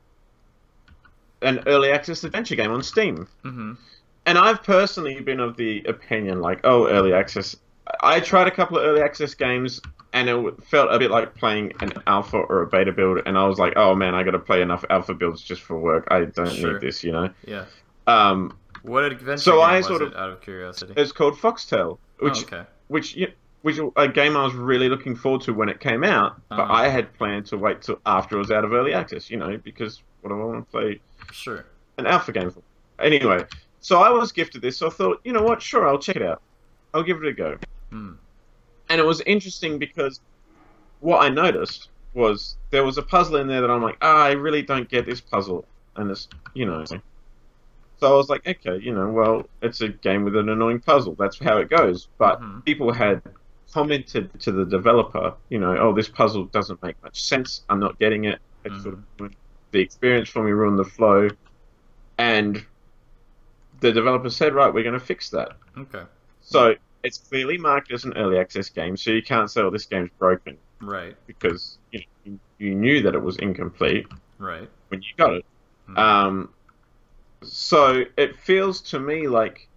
early access adventure game on Steam. Mm-hmm. And I've personally been of the opinion, like, oh, early access. I tried a couple of early access games, and it felt a bit like playing an alpha or a beta build, and I was like, oh man, I got to play enough alpha builds just for work. I don't need this, you know. Yeah. What adventure game was it, out of curiosity? It's called Foxtel, which a game I was really looking forward to when it came out, but I had planned to wait till after it was out of early access, you know, because what do I want to play? Sure. An alpha game for. Anyway, so I was gifted this, so I thought, you know what, sure, I'll check it out. I'll give it a go. And it was interesting because what I noticed was there was a puzzle in there that I'm like, I really don't get this puzzle, and it's, you know. So I was like, okay, you know, well, it's a game with an annoying puzzle. That's how it goes. But people had commented to the developer, you know, oh, this puzzle doesn't make much sense. I'm not getting it. It's sort of ruined the experience for me, ruined the flow. And the developer said, right, we're going to fix that. Okay. So it's clearly marked as an early access game, so you can't say, oh, this game's broken. Right. Because you knew that it was incomplete. Right. When you got it. So it feels to me like,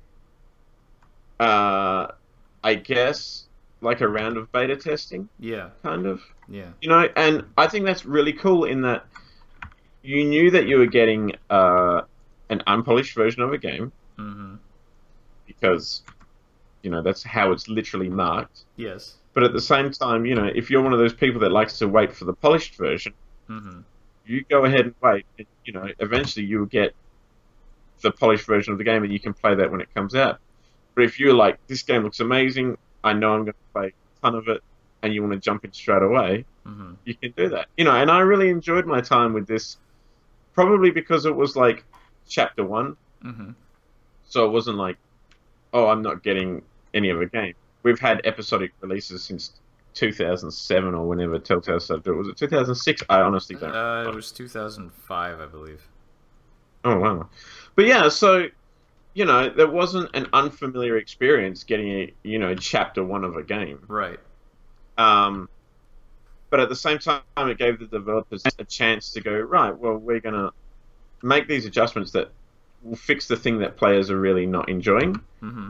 I guess, like a round of beta testing. Yeah. Kind of. Yeah. You know, and I think that's really cool in that you knew that you were getting an unpolished version of a game. Because, you know, that's how it's literally marked. Yes. But at the same time, you know, if you're one of those people that likes to wait for the polished version, you go ahead and wait. And, you know, eventually you will get the polished version of the game, and you can play that when it comes out. But if you're like, this game looks amazing, I know I'm going to play a ton of it, and you want to jump in straight away, you can do that. You know, and I really enjoyed my time with this, probably because it was like chapter 1. So it wasn't like, oh, I'm not getting any of a game. We've had episodic releases since 2007 or whenever Telltale started. Was it 2006? I honestly don't remember. It was 2005, I believe. Oh, wow. But yeah, so, you know, there wasn't an unfamiliar experience getting, chapter 1 of a game. Right. But at the same time, it gave the developers a chance to go, right, well, we're going to make these adjustments that will fix the thing that players are really not enjoying.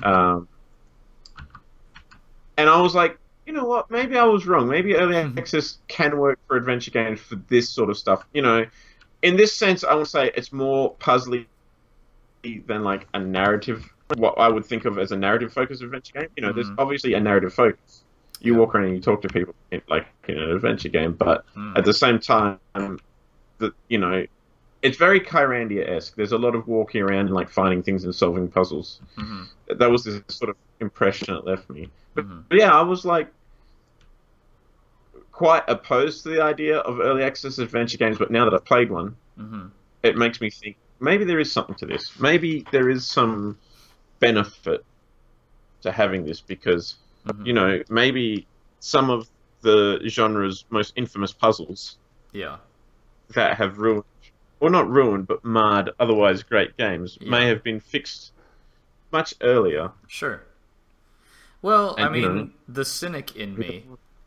And I was like, you know what, maybe I was wrong. Maybe early access can work for adventure games for this sort of stuff. You know, in this sense, I would say it's more puzzly than like a narrative, what I would think of as a narrative-focused adventure game. You know, there's obviously a narrative focus. You walk around and you talk to people like in an adventure game, but at the same time, it's very Kyrandia-esque. There's a lot of walking around and like finding things and solving puzzles. That was the sort of impression it left me. But yeah, I was like quite opposed to the idea of early access adventure games, but now that I've played one, it makes me think maybe there is something to this. Maybe there is some benefit to having this because, you know, maybe some of the genre's most infamous puzzles that have ruined, or not ruined, but marred otherwise great games may have been fixed much earlier. Sure. Well, and, I mean, the cynic in me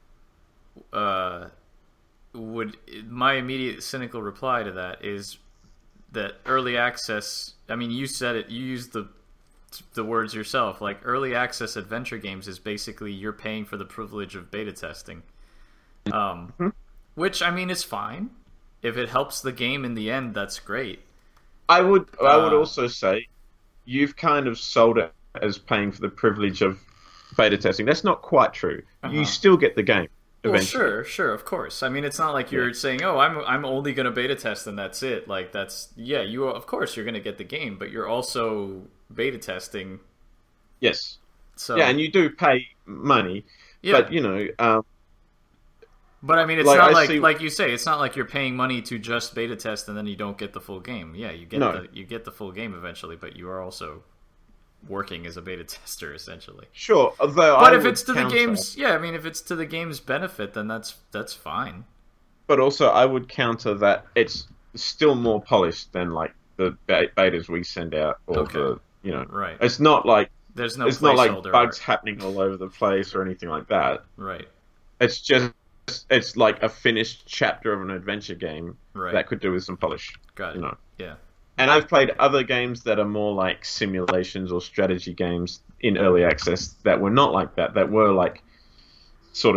my immediate cynical reply to that is that early access, I mean, you said it, you used the words yourself, like early access adventure games is basically you're paying for the privilege of beta testing. Which, I mean, is fine. If it helps the game in the end, that's great. I would also say you've kind of sold it as paying for the privilege of beta testing. That's not quite true. You still get the game eventually. Well, sure, of course. I mean, it's not like you're saying, "Oh, I'm only going to beta test and that's it." Like you of course you're going to get the game, but you're also beta testing. Yes. So yeah, and you do pay money, but you know. But I mean, it's not like you say. It's not like you're paying money to just beta test and then you don't get the full game. Yeah, you get the full game eventually, but you are also working as a beta tester essentially. Sure, although but if it's to the game's if it's to the game's benefit, then that's fine. But also, I would counter that it's still more polished than like the betas we send out, or right. It's not like there's no. It's not like bugs happening all over the place or anything like that. Right. It's like a finished chapter of an adventure game that could do with some polish. Got it. You know? Yeah. And I've played other games that are more like simulations or strategy games in early access that were not like that. That were like sort of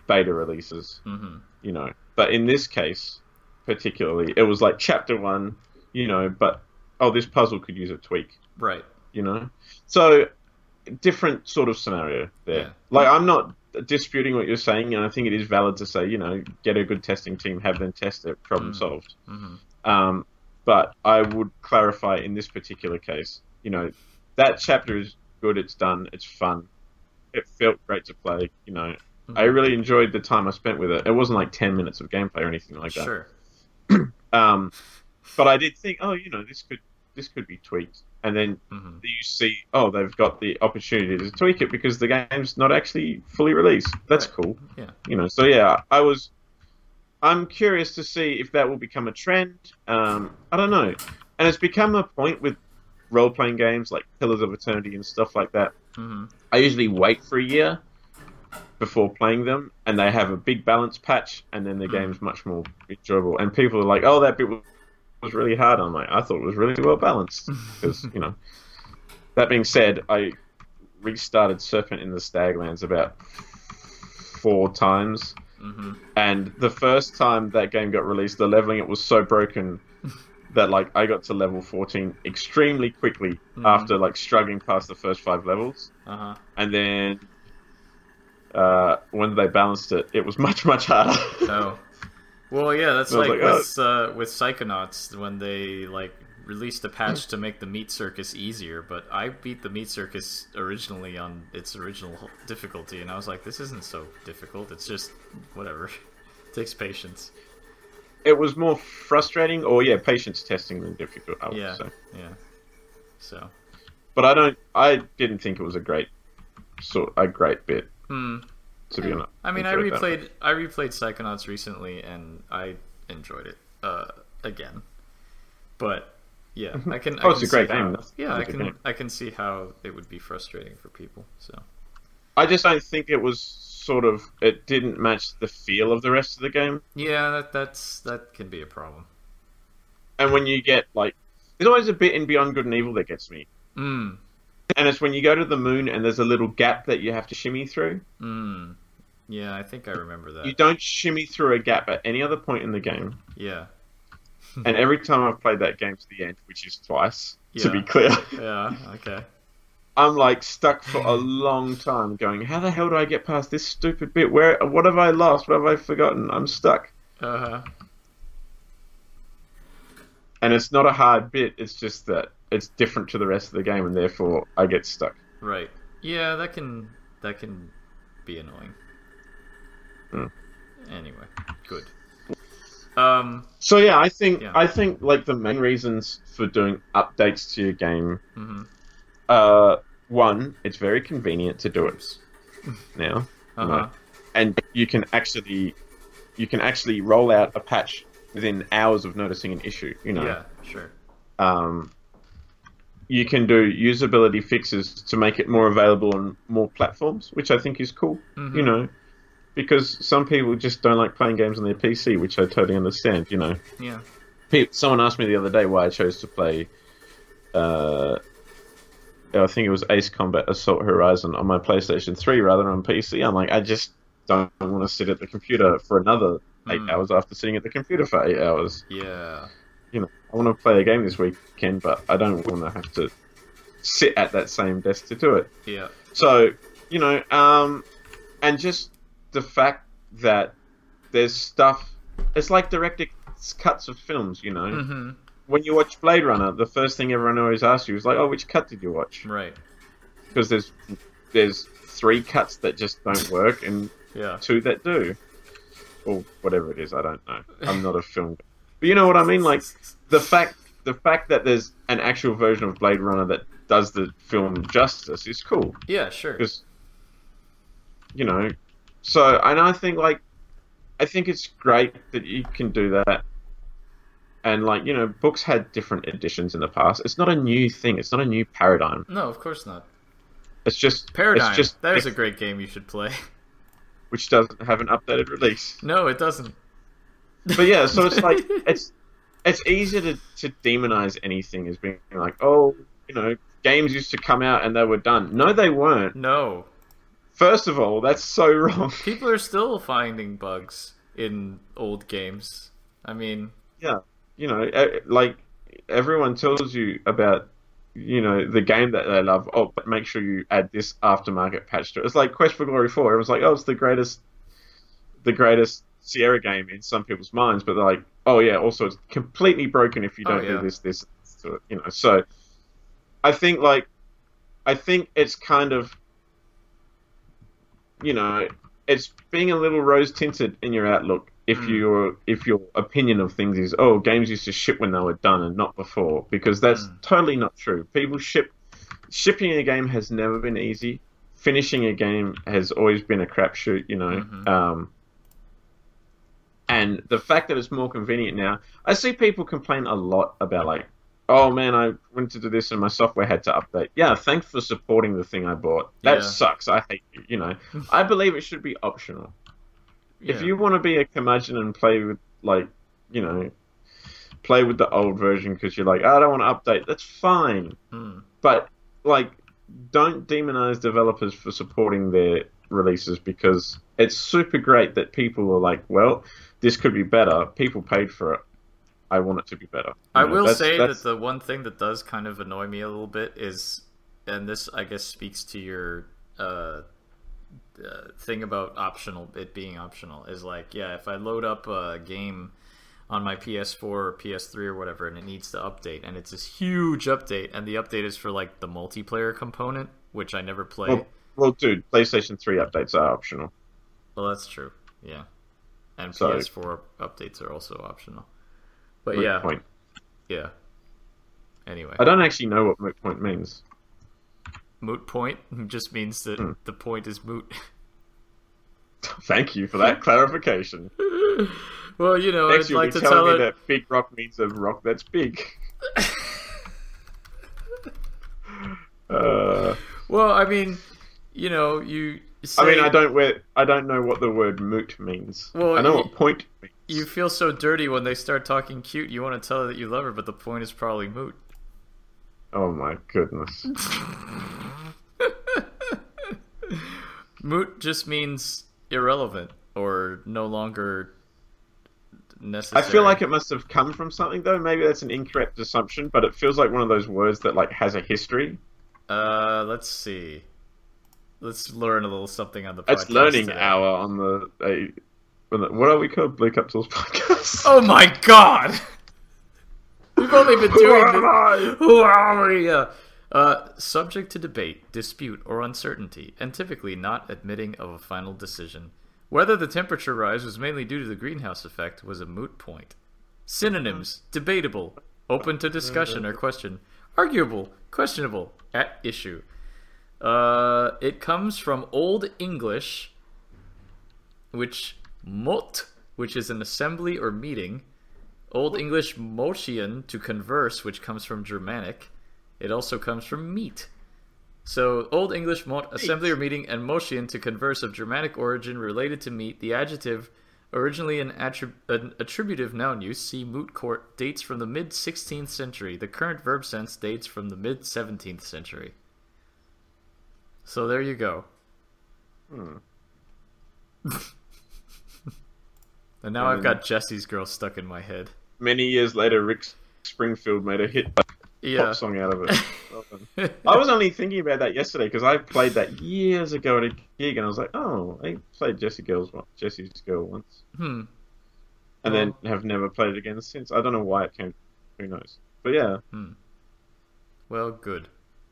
beta releases, you know. But in this case, particularly, it was like chapter 1, you know, but, this puzzle could use a tweak. Right. You know? So, different sort of scenario there. Yeah. Like, I'm not disputing what you're saying, and I think it is valid to say, you know, get a good testing team, have them test it, problem solved. But I would clarify in this particular case, you know, that chapter is good, it's done, it's fun. It felt great to play, you know. I really enjoyed the time I spent with it. It wasn't like 10 minutes of gameplay or anything like that. Sure. But I did think, you know, this could be tweaked. And then you see, they've got the opportunity to tweak it because the game's not actually fully released. That's cool. Yeah. You know, so yeah, I'm curious to see if that will become a trend. I don't know. And it's become a point with role-playing games like Pillars of Eternity and stuff like that. I usually wait for a year before playing them, and they have a big balance patch, and then the game's much more enjoyable. And people are like, that bit was really hard. I'm like, I thought it was really well balanced. Because, you know, that being said, I restarted Serpent in the Staglands about 4 times. And the first time that game got released, the leveling it was so broken that like I got to level 14 extremely quickly after like struggling past the first 5 levels. And then when they balanced it, it was much harder. Well, yeah, that's like with Psychonauts when they like released a patch to make the Meat Circus easier, but I beat the Meat Circus originally on its original difficulty, and I was like, this isn't so difficult, it's just whatever. It takes patience. It was more frustrating, patience testing than difficult, I would say. Yeah. So. But I didn't think it was a great bit. To be honest. I mean, I replayed Psychonauts recently, and I enjoyed it again. But yeah, I can. It's a great game. I can see how it would be frustrating for people. So I just don't think it was it didn't match the feel of the rest of the game. Yeah, that can be a problem. And when you get like, there's always a bit in Beyond Good and Evil that gets me. And it's when you go to the moon and there's a little gap that you have to shimmy through. Yeah, I think I remember that. You don't shimmy through a gap at any other point in the game. Yeah. And every time I've played that game to the end, which is twice, to be clear. Yeah, okay. I'm like stuck for a long time going, how the hell do I get past this stupid bit? What have I lost? What have I forgotten? I'm stuck. And it's not a hard bit, it's just that it's different to the rest of the game, and therefore I get stuck. Right. Yeah, that can be annoying. Anyway, good. So yeah, I think like the main reasons for doing updates to your game, one, it's very convenient to do it now, right? And you can actually roll out a patch within hours of noticing an issue. You know. Yeah, sure. You can do usability fixes to make it more available on more platforms, which I think is cool. You know, because some people just don't like playing games on their PC, which I totally understand. You know. Yeah. Someone asked me the other day why I chose to play. I think it was Ace Combat Assault Horizon on my PlayStation 3 rather than on PC. I'm like, I just don't want to sit at the computer for another 8 hours after sitting at the computer for 8 hours. Yeah. You know, I want to play a game this weekend, but I don't want to have to sit at that same desk to do it. Yeah. So, you know, and just the fact that there's stuff, it's like director's cuts of films, you know. When you watch Blade Runner, the first thing everyone always asks you is like, which cut did you watch? Right. Because there's 3 cuts that just don't work and 2 that do. Or whatever it is, I don't know. I'm not a film guy. But you know what I mean? Like, the fact that there's an actual version of Blade Runner that does the film justice is cool. Yeah, sure. Because, you know, so, and I think it's great that you can do that. And, like, you know, books had different editions in the past. It's not a new thing. It's not a new paradigm. No, of course not. It's just... Paradigm. That is a great game you should play. Which doesn't have an updated release. No, it doesn't. But yeah, so it's like, it's easier to demonize anything as being like, you know, games used to come out and they were done. No, they weren't. No. First of all, that's so wrong. People are still finding bugs in old games. I mean, yeah, like everyone tells you about, the game that they love. Oh, but make sure you add this aftermarket patch to it. It's like Quest for Glory 4. It was like, oh, it's the greatest Sierra game in some people's minds, but they're like, oh yeah, also it's completely broken if you don't do this to it. So I think it's kind of, it's being a little rose tinted in your outlook if your opinion of things is, oh, games used to ship when they were done and not before, because that's totally not true. Shipping a game has never been easy. Finishing a game has always been a crapshoot, and the fact that it's more convenient now, I see people complain a lot about, like, oh man, I went to do this and my software had to update. Yeah, thanks for supporting the thing I bought. That sucks. I hate you. I believe it should be optional. Yeah. If you want to be a curmudgeon and play with, play with the old version because you're like, oh, I don't want to update, that's fine. But, like, don't demonize developers for supporting their releases, because it's super great that people are like, well, this could be better. People paid for it. I want it to be better. I will say that the one thing that does kind of annoy me a little bit is, and this I guess speaks to your thing about it being optional, is like, yeah, if I load up a game on my PS4 or PS3 or whatever and it needs to update, and it's this huge update, and the update is for like the multiplayer component, which I never play. Well, dude, PlayStation 3 updates are optional. Well, that's true. Yeah. And PS4 updates are also optional. But yeah. Point. Yeah. Anyway. I don't actually know what moot point means. Moot point just means that the point is moot. Thank you for that clarification. Well, Next, I'd like to tell me that big rock means a rock that's big. Well, I mean, you say... I don't know what the word moot means. Well, I know what point means. You feel so dirty when they start talking cute. You want to tell her that you love her, but the point is probably moot. Oh my goodness. Moot just means irrelevant or no longer necessary. I feel like it must have come from something, though. Maybe that's an incorrect assumption, but it feels like one of those words that, like, has a history. Let's see. Let's learn a little something on the podcast. It's learning today. hour on the what are we called? Blue Cup Tools podcast. Oh my god! We've only been doing this. Who are we? Subject to debate, dispute, or uncertainty, and typically not admitting of a final decision. Whether the temperature rise was mainly due to the greenhouse effect was a moot point. Synonyms: debatable, open to discussion or question, arguable, questionable, at issue. It comes from Old English, which is an assembly or meeting. Old English motion, to converse, which comes from Germanic. It also comes from meet. So Old English mot, assembly or meeting, and motion, to converse, of Germanic origin, related to meet. The adjective, originally an attributive noun use, see moot court, dates from the mid-16th century. The current verb sense dates from the mid-17th century. So there you go. And now I've got Jesse's Girl stuck in my head. Many years later, Rick Springfield made a hit pop song out of it. Well, I was only thinking about that yesterday because I played that years ago at a gig, and I was like, oh, I played Jesse's Girl once. And then have never played it again since. I don't know why it came. Who knows? But yeah. Well, good.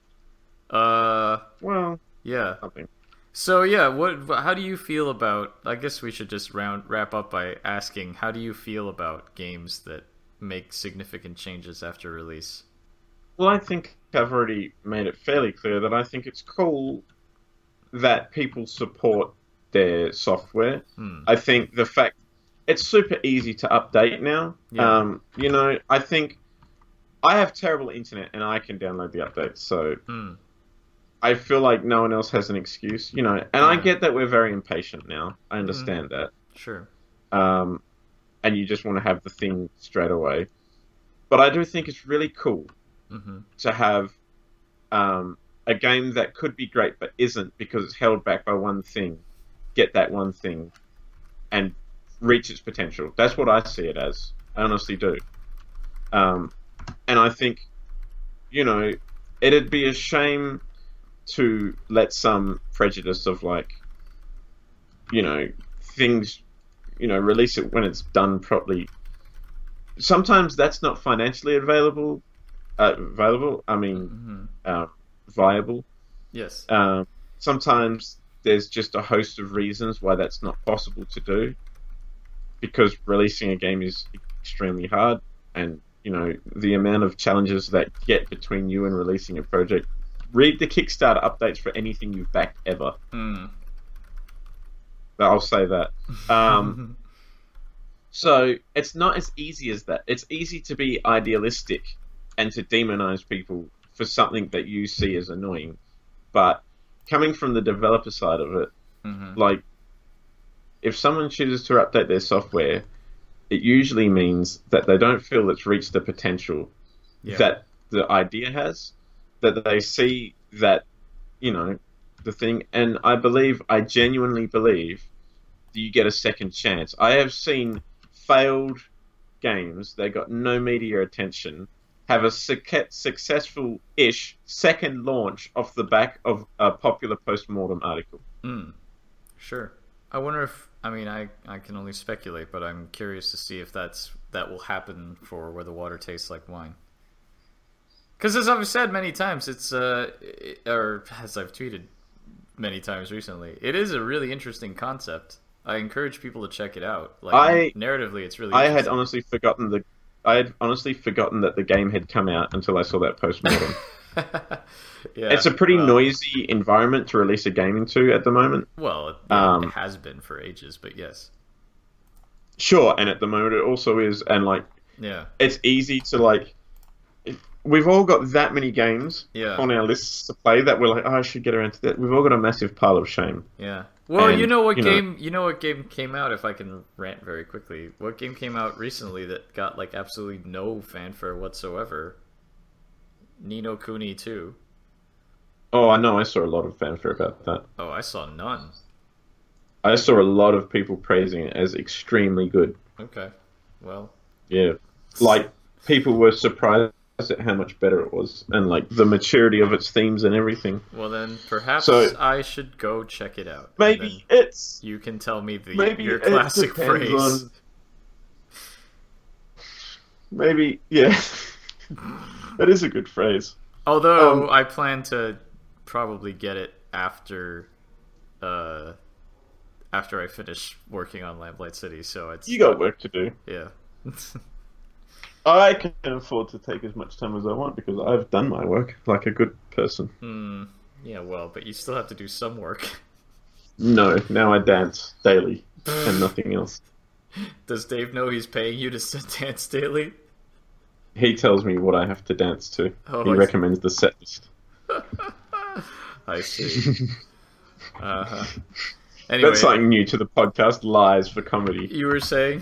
Well, yeah. Something. So yeah, how do you feel about? I guess we should just wrap up by asking, how do you feel about games that make significant changes after release? Well, I think I've already made it fairly clear that I think it's cool that people support their software. I think the fact it's super easy to update now. Yeah. I think I have terrible internet and I can download the updates, so I feel like no one else has an excuse, and I get that we're very impatient now. I understand that. Sure. And you just want to have the thing straight away. But I do think it's really cool to have a game that could be great but isn't because it's held back by one thing, get that one thing, and reach its potential. That's what I see it as. I honestly do. And I think, it'd be a shame to let some prejudice of things, release it when it's done properly. Sometimes that's not financially available. Viable. Yes. Sometimes there's just a host of reasons why that's not possible to do, because releasing a game is extremely hard, and the amount of challenges that get between you and releasing a project. Read the Kickstarter updates for anything you've backed ever. I'll say that. So it's not as easy as that. It's easy to be idealistic and to demonize people for something that you see as annoying. But coming from the developer side of it, if someone chooses to update their software, it usually means that they don't feel it's reached the potential that the idea has, that they see that, the thing. And I genuinely believe that you get a second chance. I have seen failed games that got no media attention have a successful-ish second launch off the back of a popular post-mortem article. Sure. I wonder if, I can only speculate, but I'm curious to see if that will happen for Where the Water Tastes Like Wine. Because as I've said many times, it's, or as I've tweeted many times recently, it is a really interesting concept. I encourage people to check it out. Narratively, it's really interesting. I had honestly forgotten that the game had come out until I saw that post-mortem. It's a pretty noisy environment to release a game into at the moment. Well, it has been for ages, but yes. Sure, and at the moment it also is, and it's easy to we've all got that many games on our lists to play that we're like, I should get around to that. We've all got a massive pile of shame. Yeah. Well, and, what game came out, if I can rant very quickly. What game came out recently that got absolutely no fanfare whatsoever? Ni no Kuni 2. Oh, I know. I saw a lot of fanfare about that. Oh, I saw none. I saw a lot of people praising it as extremely good. Okay. Well. Yeah. People were surprised at how much better it was, and the maturity of its themes and everything. Well, then perhaps I should go check it out. Maybe you can tell me your classic phrase. Maybe, yeah. That is a good phrase. Although I plan to probably get it after I finish working on Lamplight City, so it's... You got work to do. Yeah. I can afford to take as much time as I want because I've done my work like a good person. Yeah, well, but you still have to do some work. No, now I dance daily and nothing else. Does Dave know he's paying you to dance daily? He tells me what I have to dance to. He recommends the set list. I see. Anyway, that's something new to the podcast, Lies for Comedy. You were saying?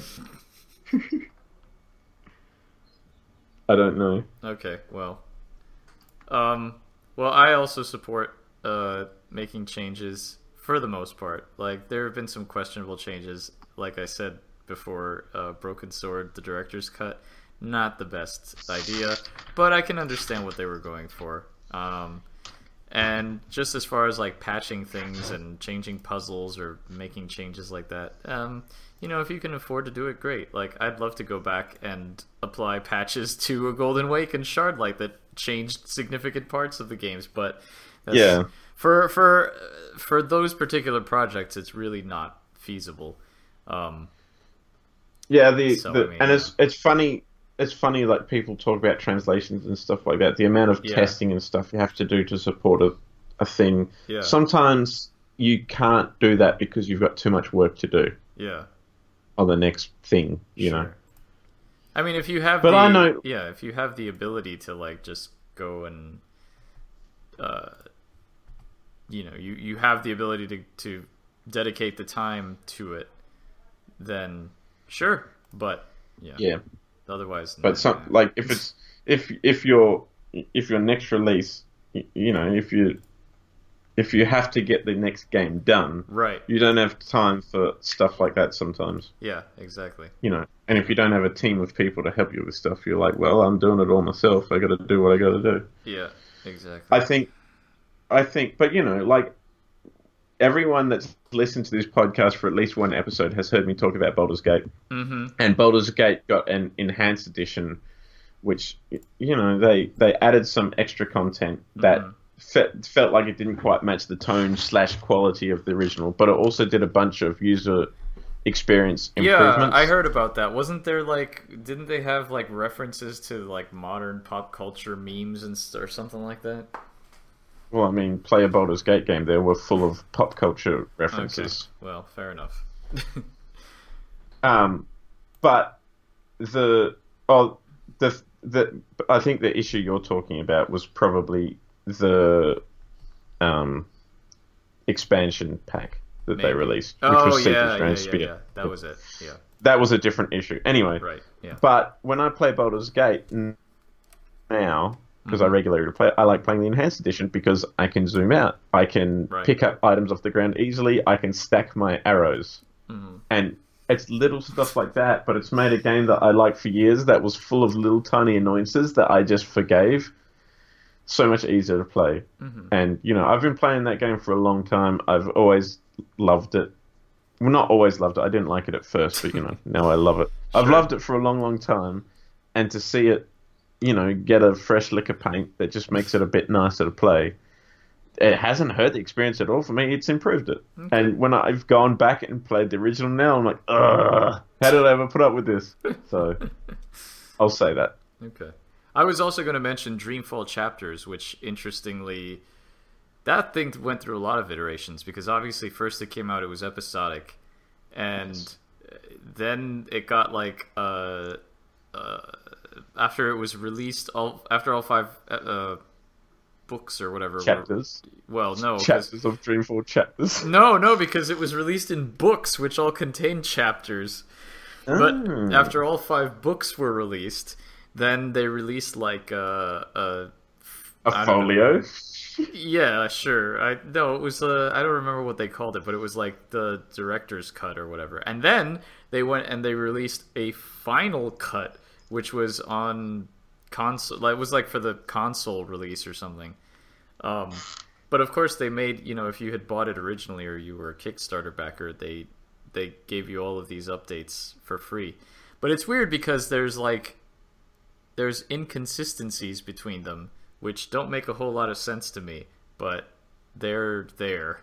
I don't know. Okay, well. Well, I also support making changes for the most part. There have been some questionable changes. Like I said before, Broken Sword, the director's cut, not the best idea, but I can understand what they were going for. And just as far as patching things and changing puzzles or making changes like that, if you can afford to do it, great. I'd love to go back and apply patches to a Golden Wake and Shardlight that changed significant parts of the games, but for those particular projects, it's really not feasible. It's funny. It's funny, people talk about translations and stuff like that. The amount of testing and stuff you have to do to support a thing. Yeah. Sometimes you can't do that because you've got too much work to do. Yeah. On the next thing, you know. I mean, if you have if you have the ability to just go and you have the ability to dedicate the time to it, then sure, but otherwise, but if your next release if you have to get the next game done, right, you don't have time for stuff like that sometimes. Yeah, exactly. And if you don't have a team of people to help you with stuff, you're like, well, I'm doing it all myself. I got to do what I got to do. Yeah, exactly. I think, but like everyone that's listened to this podcast for at least one episode has heard me talk about Baldur's Gate. Mm-hmm. And Baldur's Gate got an enhanced edition, which they added some extra content that felt like it didn't quite match the tone / quality of the original, but it also did a bunch of user experience improvements. Yeah, I heard about that. Wasn't there didn't they have references to modern pop culture memes or something like that? Well, I mean, play a Baldur's Gate game. They were full of pop culture references. Okay. Well, fair enough. But I think the issue you're talking about was probably the expansion pack that they released, which was Seeker's Grand Spear. Yeah, that was it. Yeah, that was a different issue. Anyway, right. Yeah. But when I play Baldur's Gate now, because I regularly play, I like playing the enhanced edition because I can zoom out, I can pick up items off the ground easily, I can stack my arrows, and it's little stuff like that. But it's made a game that I liked for years that was full of little tiny annoyances that I just forgave. So much easier to play. And I've been playing that game for a long time. I've always loved it. Well, not always loved it. I didn't like it at first, but now I love it. I've loved it for a long time, and to see it get a fresh lick of paint that just makes it a bit nicer to play, it hasn't hurt the experience at all for me. It's improved it. Okay. And when I've gone back and played the original now, I'm like, ugh, how did I ever put up with this? So I'll say that. Okay. I was also going to mention Dreamfall Chapters, which, interestingly, that thing went through a lot of iterations, because obviously first it came out, it was episodic, and then it got after it was released, after all 5 books or whatever. Chapters. Well, no. Chapters of Dreamfall Chapters. No, because it was released in books, which all contained chapters. But after all 5 books were released, then they released a folio. Yeah, sure. It was I don't remember what they called it, but it was the director's cut or whatever. And then they went and they released a final cut, which was on console. It was for the console release or something. But of course they made, if you had bought it originally or you were a Kickstarter backer, they gave you all of these updates for free. But it's weird because there's inconsistencies between them, which don't make a whole lot of sense to me, but they're there.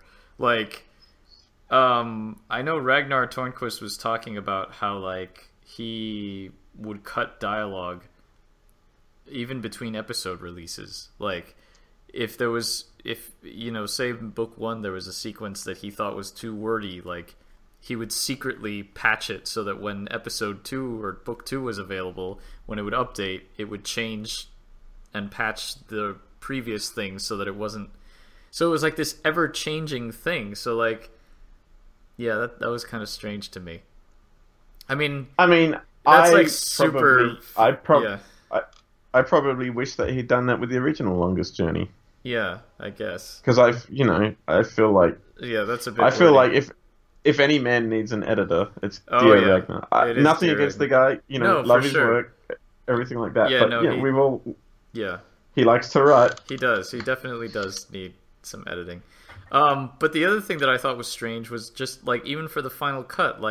I know Ragnar Tornquist was talking about how he would cut dialogue even between episode releases. If say in book 1 there was a sequence that he thought was too wordy, he would secretly patch it so that when episode 2 or book 2 was available, when it would update, it would change and patch the previous thing so that it wasn't. So it was this ever-changing thing. So yeah, that was kind of strange to me. I mean, that's super. I probably wish that he'd done that with the original Longest Journey. Yeah, I guess. Because I feel like. Yeah, that's a bit. I feel like if any man needs an editor, it's Dio Ragnar. Nothing against the guy, love his work, everything like that. Yeah, but we've all. Yeah. He likes to write. He does. He definitely does need some editing. But the other thing that I thought was strange was just even for the final cut,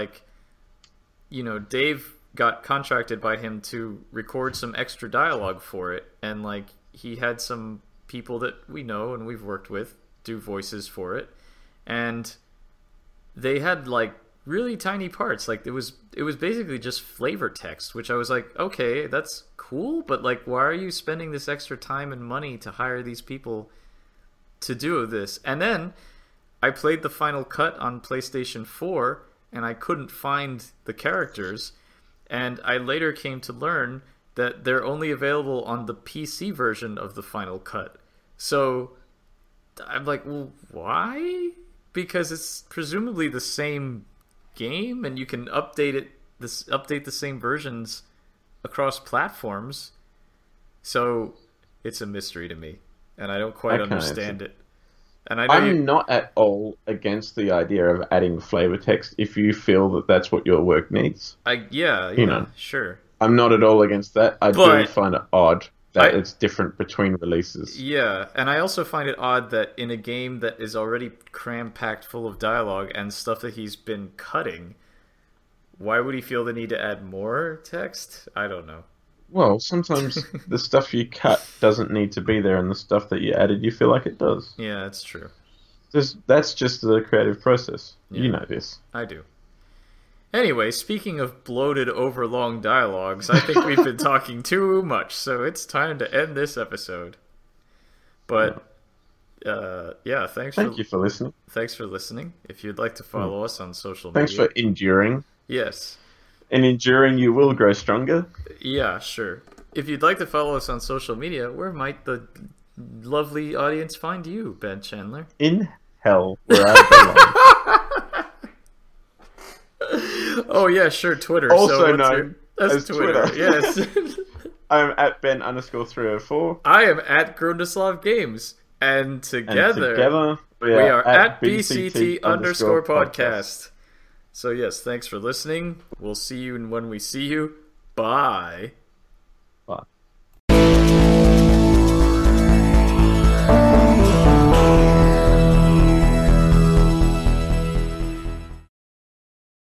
Dave got contracted by him to record some extra dialogue for it, and he had some people that we know and we've worked with do voices for it, and they had really tiny parts. It was basically just flavor text, which I was okay, that's cool, but why are you spending this extra time and money to hire these people to do this? And then I played the final cut on PlayStation 4 and I couldn't find the characters, and I later came to learn that they're only available on the PC version of the final cut. So I'm well, why? Because it's presumably the same game and you can update the same versions across platforms. So it's a mystery to me. and I don't quite understand it. And I'm not at all against the idea of adding flavor text if you feel that that's what your work needs. Sure. I'm not at all against that. I do find it odd that it's different between releases. Yeah, and I also find it odd that in a game that is already cram-packed full of dialogue and stuff that he's been cutting, why would he feel the need to add more text? I don't know. Well, sometimes the stuff you cut doesn't need to be there, and the stuff that you added, you feel like it does. Yeah, that's true. That's just the creative process. Yeah. You know this. I do. Anyway, speaking of bloated, overlong dialogues, I think we've been talking too much, so it's time to end this episode. But, Thank you for listening. Thanks for listening. If you'd like to follow us on social media. Thanks for enduring. Yes. And enduring, you will grow stronger. Yeah, sure. If you'd like to follow us on social media, where might the lovely audience find you, Ben Chandler? In hell, where I belong. Oh, yeah, sure, Twitter. Also known as Twitter. Yes. I'm at Ben_304. I am at Grundislav Games. And together we are at BCT_podcast. So yes, thanks for listening. We'll see you when we see you. Bye.